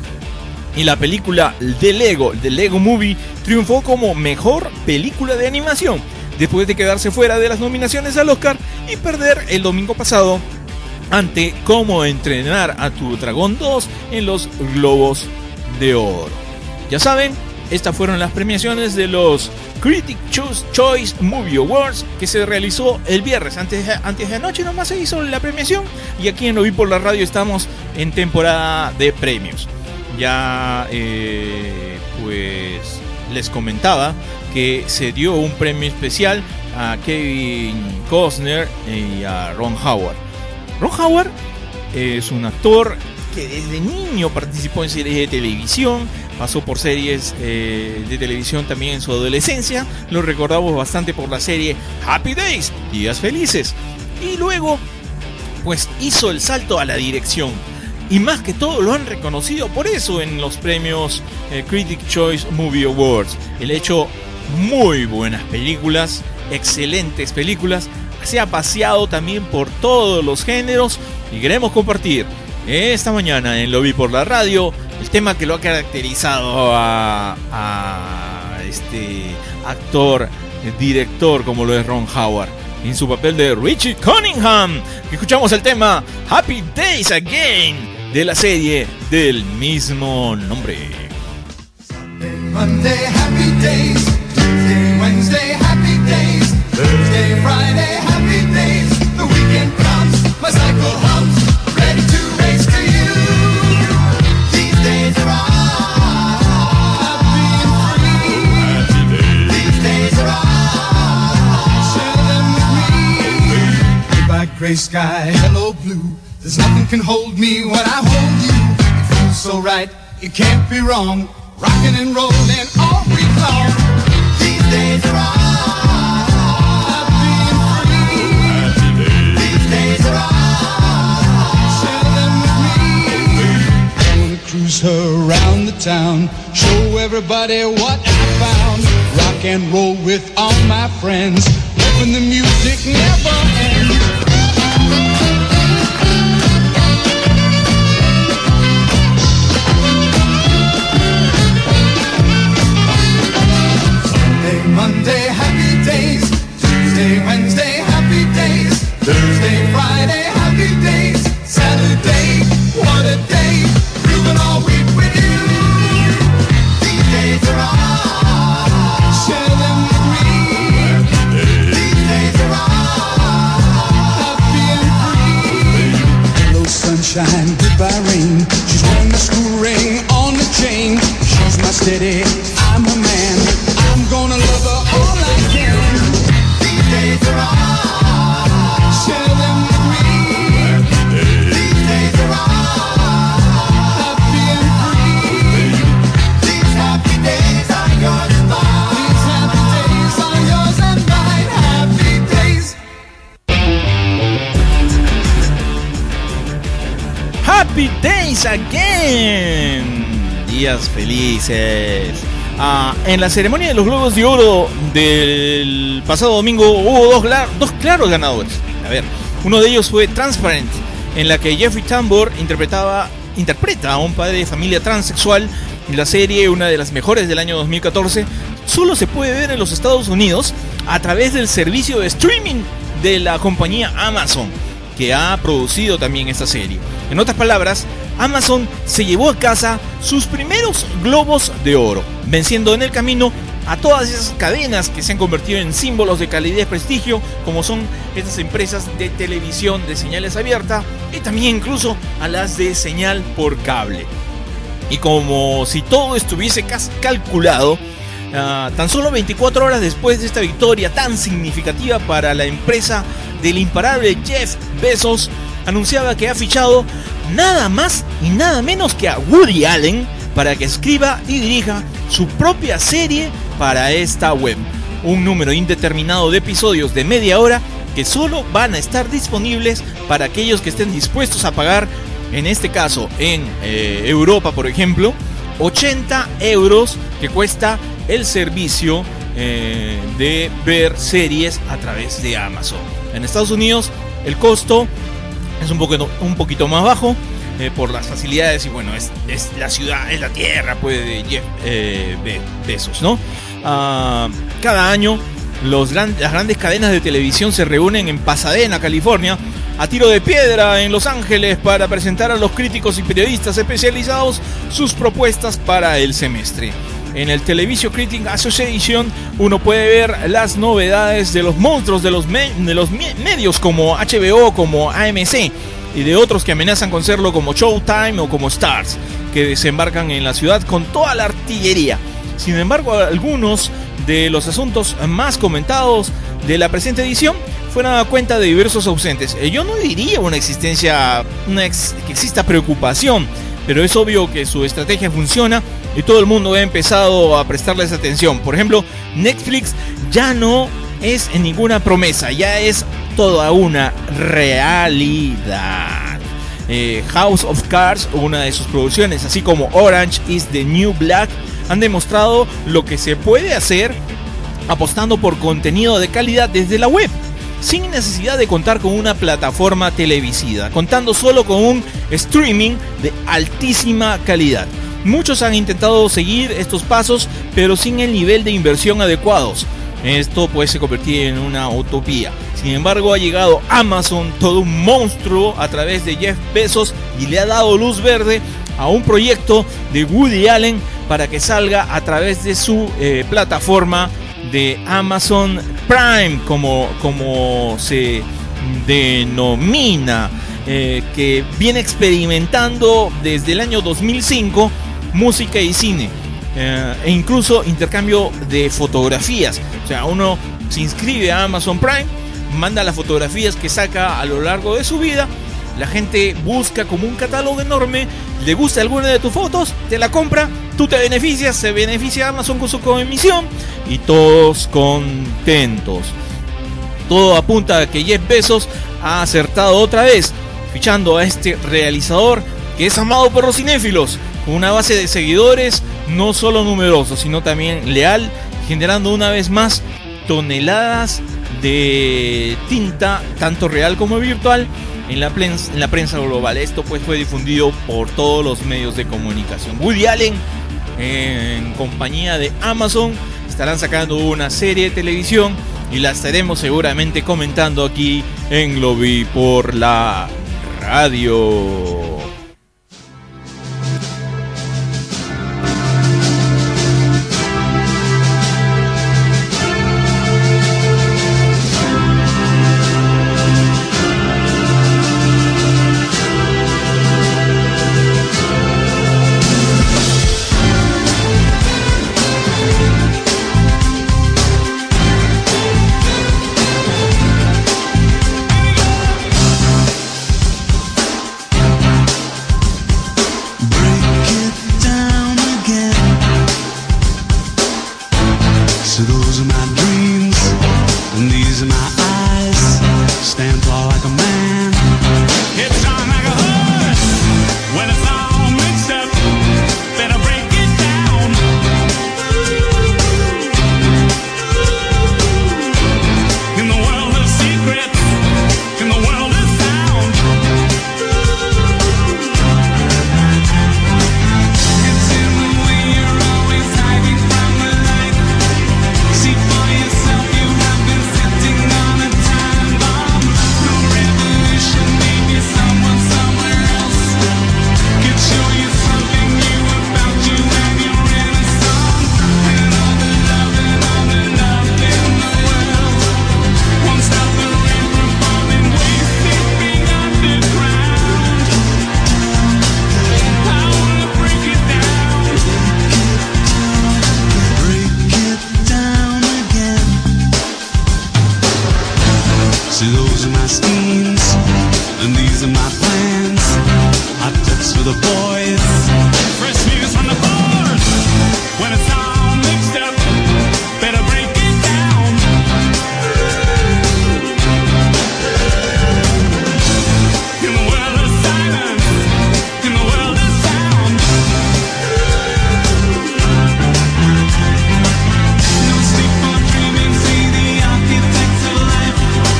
y la película The Lego, The Lego Movie, triunfó como Mejor Película de Animación, después de quedarse fuera de las nominaciones al Oscar y perder el domingo pasado ante Cómo Entrenar a tu Dragón dos en los Globos de Oro. Ya saben, Estas fueron las premiaciones de los Critics' Choice Movie Awards que se realizó el viernes. Antes de, antes de anoche nomás se hizo la premiación y aquí en Lo Vi por la Radio estamos en temporada de premios. Ya eh, pues les comentaba que se dio un premio especial a Kevin Costner y a Ron Howard. Ron Howard es un actor que desde niño participó en series de televisión, pasó por series eh, de televisión también en su adolescencia. Lo recordamos bastante por la serie Happy Days, Días Felices. Y luego, pues hizo el salto a la dirección. Y más que todo lo han reconocido por eso en los premios eh, Critics' Choice Movie Awards. Él ha hecho muy buenas películas, excelentes películas. Se ha paseado también por todos los géneros y queremos compartir esta mañana en Lo Vi por la Radio el tema que lo ha caracterizado a, a este actor, director como lo es Ron Howard en su papel de Richie Cunningham. Escuchamos el tema Happy Days Again de la serie del mismo nombre. Monday, happy days. Tuesday, Wednesday, happy days. Thursday, Friday, happy days. The weekend comes, my cycle hums. I'm ready to race to you. These days are all happy and free. These days are all, share them with me. Goodbye, gray sky, hello blue. There's nothing can hold me when I hold you. It feels so right, it can't be wrong. Rockin' and rollin' all week long. These days are all happy and free. These days are all, share them with me. I wanna cruise her around the town, show everybody what I found. Rock and roll with all my friends, hoping the music never ends. Monday, happy days. Tuesday, Wednesday, happy days. Thursday, Friday, happy days. Saturday, what a day. Grooving all week with you. These days are all, share them with me. These days are all happy and free. Hello sunshine, goodbye rain. She's wearing the school ring on the chain. She's my steady, I'm a man. I'm gonna love her all I can. These days are all, share them with me. These days are all happy and free. These happy days are yours and mine. These happy days are yours and mine. Happy days. Happy Days Again. Días felices. Ah, en la ceremonia de los Globos de Oro del pasado domingo hubo dos, dos claros ganadores. A ver, uno de ellos fue Transparent, en la que Jeffrey Tambor interpretaba, interpreta a un padre de familia transexual. En la serie, una de las mejores del año dos mil catorce, solo se puede ver en los Estados Unidos a través del servicio de streaming de la compañía Amazon, que ha producido también esta serie. En otras palabras, Amazon se llevó a casa sus primeros Globos de Oro, venciendo en el camino a todas esas cadenas que se han convertido en símbolos de calidad y prestigio, como son estas empresas de televisión de señales abiertas y también incluso a las de señal por cable. Y como si todo estuviese calculado, uh, tan solo veinticuatro horas después de esta victoria tan significativa para la empresa del imparable Jeff Bezos, anunciaba que ha fichado nada más y nada menos que a Woody Allen para que escriba y dirija su propia serie para esta web. Un número indeterminado de episodios de media hora que solo van a estar disponibles para aquellos que estén dispuestos a pagar, en este caso en eh, Europa por ejemplo, ochenta euros que cuesta el servicio eh, de ver series a través de Amazon. En Estados Unidos el costo es un poquito, un poquito más bajo eh, por las facilidades y bueno, es, es la ciudad, es la tierra pues, de Jeff eh, Bezos, ¿no? Uh, cada año los gran, las grandes cadenas de televisión se reúnen en Pasadena, California, a tiro de piedra en Los Ángeles para presentar a los críticos y periodistas especializados sus propuestas para el semestre. En el Television Critic Association uno puede ver las novedades de los monstruos de los, me de los me medios como H B O, como A M C y de otros que amenazan con serlo como Showtime o como Starz, que desembarcan en la ciudad con toda la artillería. Sin embargo, algunos de los asuntos más comentados de la presente edición fueron a cuenta de diversos ausentes. Yo no diría una existencia, una ex que exista preocupación, pero es obvio que su estrategia funciona y todo el mundo ha empezado a prestarles atención. Por ejemplo, Netflix ya no es en ninguna promesa, ya es toda una realidad. Eh, House of Cards, una de sus producciones, así como Orange is the New Black, han demostrado lo que se puede hacer apostando por contenido de calidad desde la web, sin necesidad de contar con una plataforma televisiva, contando solo con un streaming de altísima calidad. Muchos han intentado seguir estos pasos, pero sin el nivel de inversión adecuados. Esto puede se convertir en una utopía. Sin embargo, ha llegado Amazon, todo un monstruo, a través de Jeff Bezos, y le ha dado luz verde a un proyecto de Woody Allen para que salga a través de su eh, plataforma de Amazon Prime, como, como se denomina, eh, que viene experimentando desde el año dos mil cinco música y cine, eh, e incluso intercambio de fotografías. O sea, uno se inscribe a Amazon Prime, manda las fotografías que saca a lo largo de su vida, la gente busca como un catálogo enorme, le gusta alguna de tus fotos, te la compra, tú te beneficias, se beneficia Amazon con su comisión y todos contentos. Todo apunta a que Jeff Bezos ha acertado otra vez, fichando a este realizador que es amado por los cinéfilos, con una base de seguidores no solo numerosos, sino también leal, generando una vez más toneladas de tinta, tanto real como virtual, en la, prensa, en la prensa global. Esto pues fue difundido por todos los medios de comunicación. Woody Allen, en compañía de Amazon, estarán sacando una serie de televisión y la estaremos seguramente comentando aquí en Lo Vi por la Radio.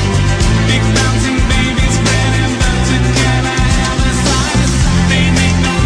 They make no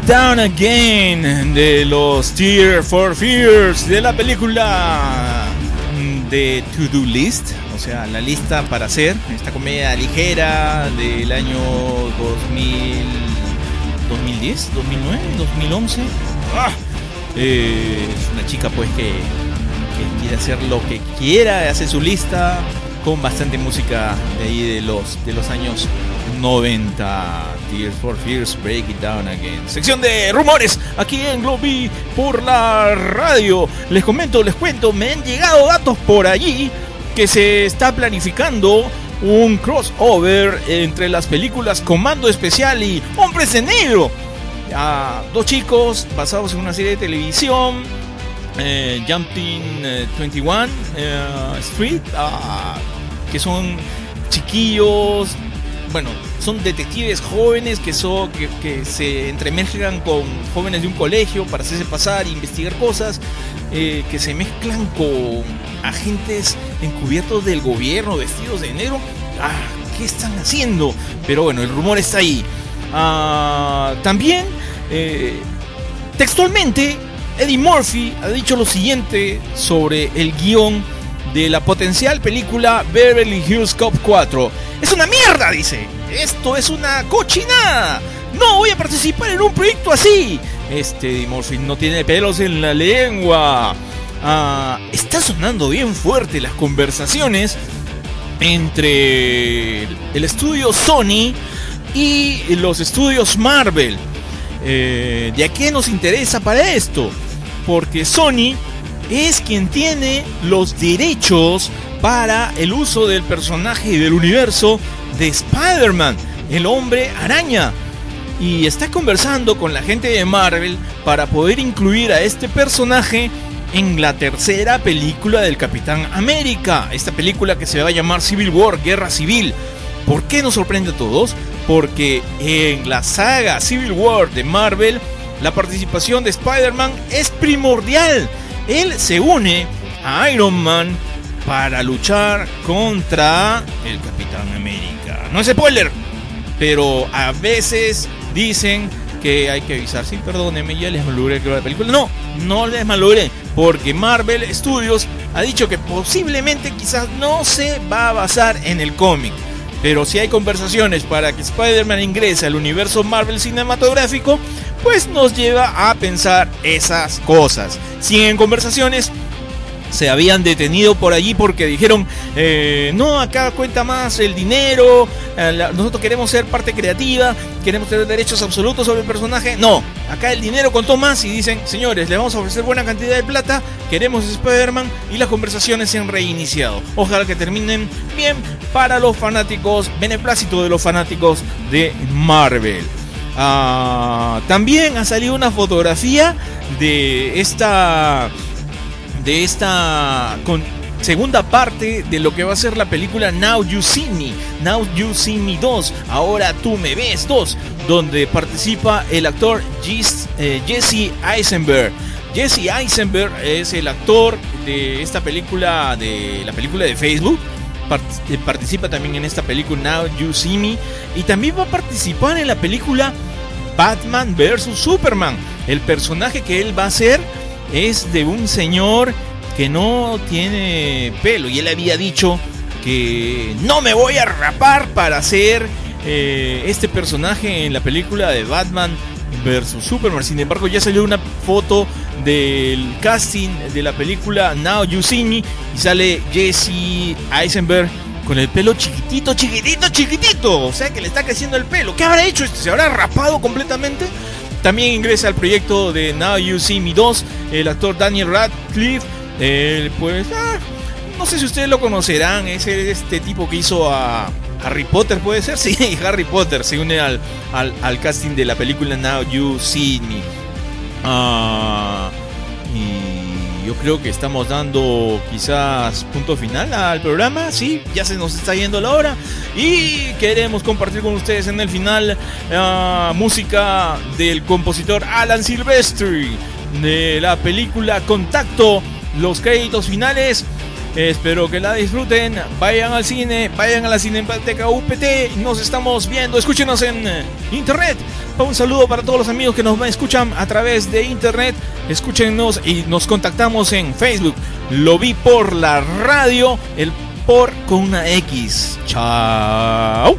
Down Again de los Tears for Fears, de la película de To Do List, o sea, la lista para hacer, esta comedia ligera del año dos mil, dos mil diez, dos mil nueve, dos mil once. ¡Ah! Eh, es una chica pues que, que quiere hacer lo que quiera, hace su lista con bastante música de ahí de los, de los años noventa. Tears for Fears, Break It Down Again. Sección de rumores aquí en Globi por la radio. Les comento, les cuento, me han llegado datos por allí que se está planificando un crossover entre las películas Comando Especial y Hombres de Negro. Ah, dos chicos basados en una serie de televisión, eh, Jumping eh, veintiuno eh, Street, ah, que son chiquillos, bueno, son detectives jóvenes que, son, que, que se entremezclan con jóvenes de un colegio para hacerse pasar e investigar cosas, eh, que se mezclan con agentes encubiertos del gobierno vestidos de negro. Ah, ¿qué están haciendo? Pero bueno, el rumor está ahí. Ah, también, eh, textualmente, Eddie Murphy ha dicho lo siguiente sobre el guión de la potencial película Beverly Hills Cop cuatro. ¡Es una mierda!, dice. ¡Esto es una cochinada! ¡No voy a participar en un proyecto así! Este Eddie Murphy no tiene pelos en la lengua. Ah, está sonando bien fuerte las conversaciones entre el estudio Sony y los estudios Marvel. Eh, ¿De a qué nos interesa para esto? Porque Sony es quien tiene los derechos para el uso del personaje y del universo de Spider-Man, el Hombre Araña, y está conversando con la gente de Marvel para poder incluir a este personaje en la tercera película del Capitán América, esta película que se va a llamar Civil War, Guerra Civil. ¿Por qué nos sorprende a todos? Porque en la saga Civil War de Marvel, la participación de Spider-Man es primordial. Él se une a Iron Man para luchar contra el Capitán América. No es spoiler, pero a veces dicen que hay que avisar. Sí, perdónenme, ya les malogré la película. No, no les malogré, porque Marvel Studios ha dicho que posiblemente quizás no se va a basar en el cómic. Pero si hay conversaciones para que Spider-Man ingrese al universo Marvel cinematográfico, pues nos lleva a pensar esas cosas. Siguen conversaciones. Se habían detenido por allí porque dijeron, eh, no, acá cuenta más el dinero, eh, la, nosotros queremos ser parte creativa, queremos tener derechos absolutos sobre el personaje. No, acá el dinero contó más y dicen, señores, les vamos a ofrecer buena cantidad de plata, queremos Spider-Man, y las conversaciones se han reiniciado. Ojalá que terminen bien para los fanáticos, beneplácito de los fanáticos de Marvel. Ah, también ha salido una fotografía de esta... de esta con segunda parte de lo que va a ser la película Now You See Me, Now You See Me dos, Ahora Tú Me Ves dos, donde participa el actor Jesse, eh, Jesse Eisenberg. Jesse Eisenberg es el actor de esta película, de la película de Facebook. Part- participa también en esta película Now You See Me, y también va a participar en la película Batman versus Superman. El personaje que él va a hacer es de un señor que no tiene pelo, y él había dicho que no me voy a rapar para hacer eh, este personaje en la película de Batman versus Superman. Sin embargo, ya salió una foto del casting de la película Now You See Me y sale Jesse Eisenberg con el pelo chiquitito, chiquitito, chiquitito. O sea que le está creciendo el pelo. ¿Qué habrá hecho este? ¿Se habrá rapado completamente? También ingresa al proyecto de Now You See Me dos el actor Daniel Radcliffe. Él, pues, ah, no sé si ustedes lo conocerán. Es este tipo que hizo a Harry Potter, ¿puede ser? Sí, Harry Potter se une al, al, al casting de la película Now You See Me. Ah, y yo creo que estamos dando quizás punto final al programa. Sí, ya se nos está yendo la hora y queremos compartir con ustedes en el final uh, música del compositor Alan Silvestri de la película Contacto, los créditos finales. Espero que la disfruten. Vayan al cine, vayan a la Cinemateca U P T. Nos estamos viendo. Escúchenos en internet Un saludo para todos los amigos que nos escuchan a través de internet. Escúchenos y nos contactamos en Facebook. Lo vi por la radio, el por con una X. Chao.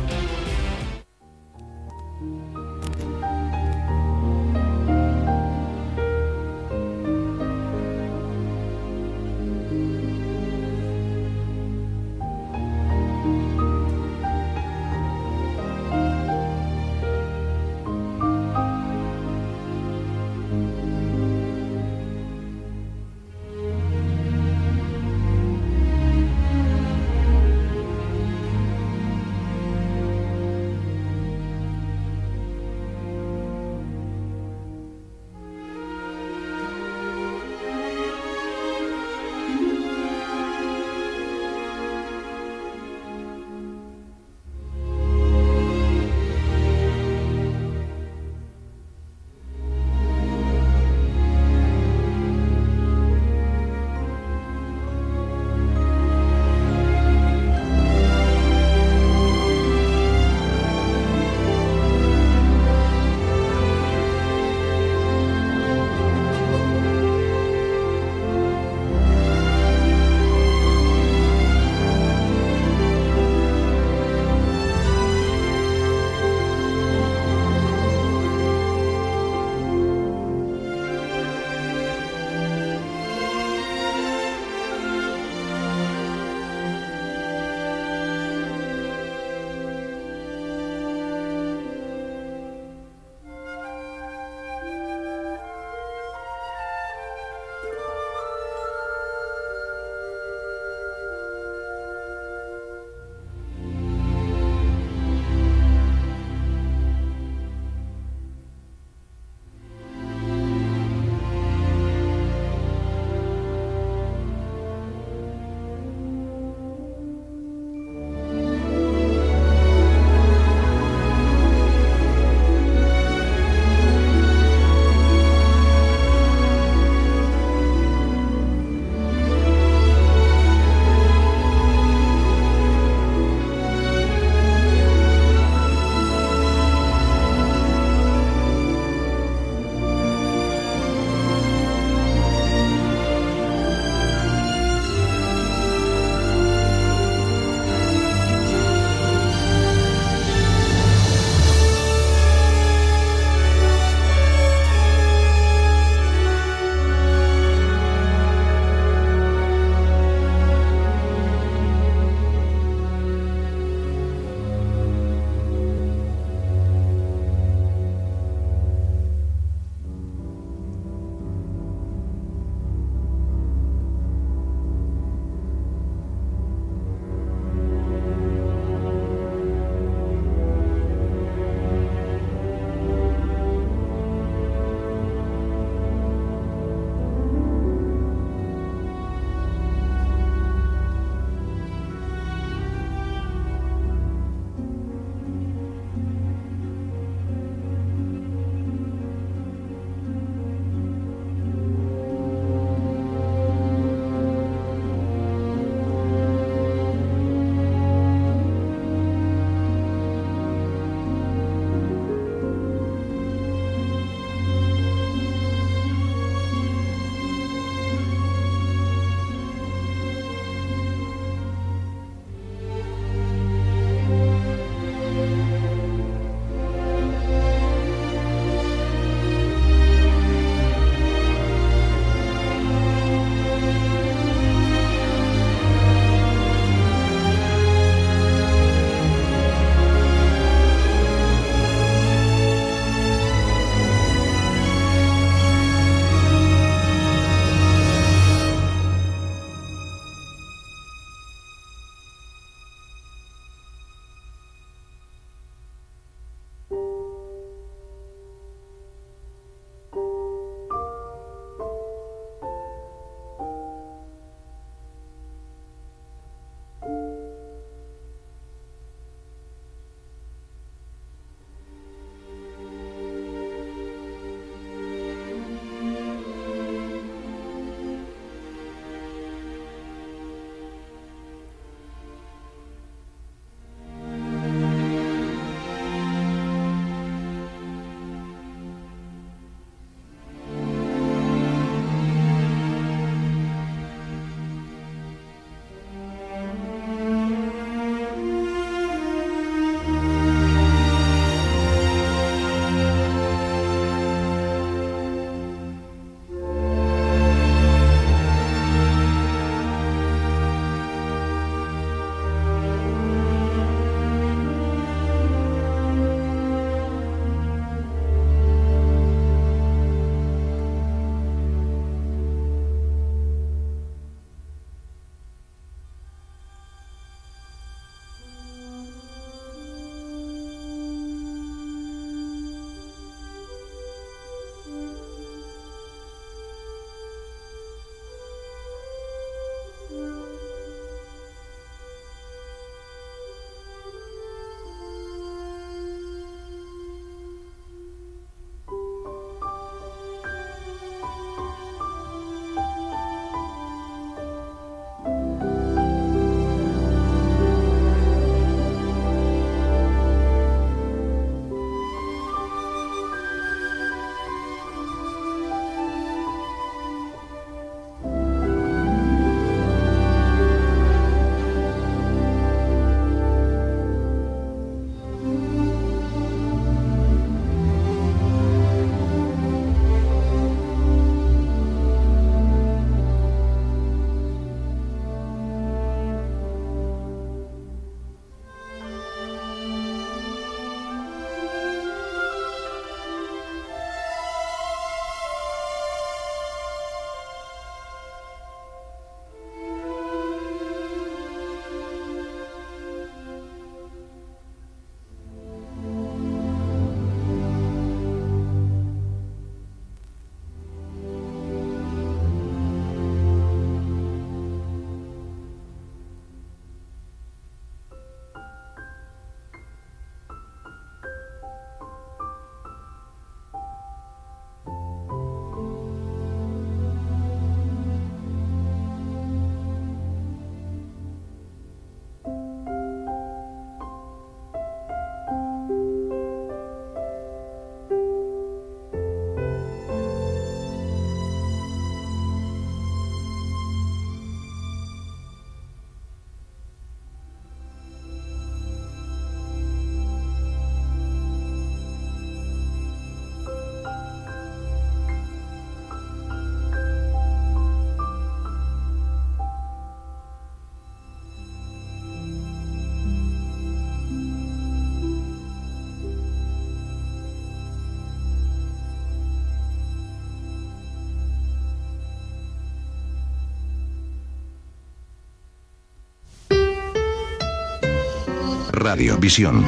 Radiovisión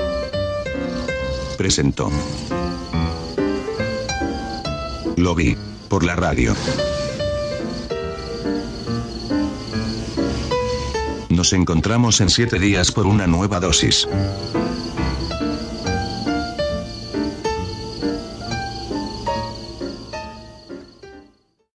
presentó Lo vi por la radio. Nos encontramos en siete días por una nueva dosis.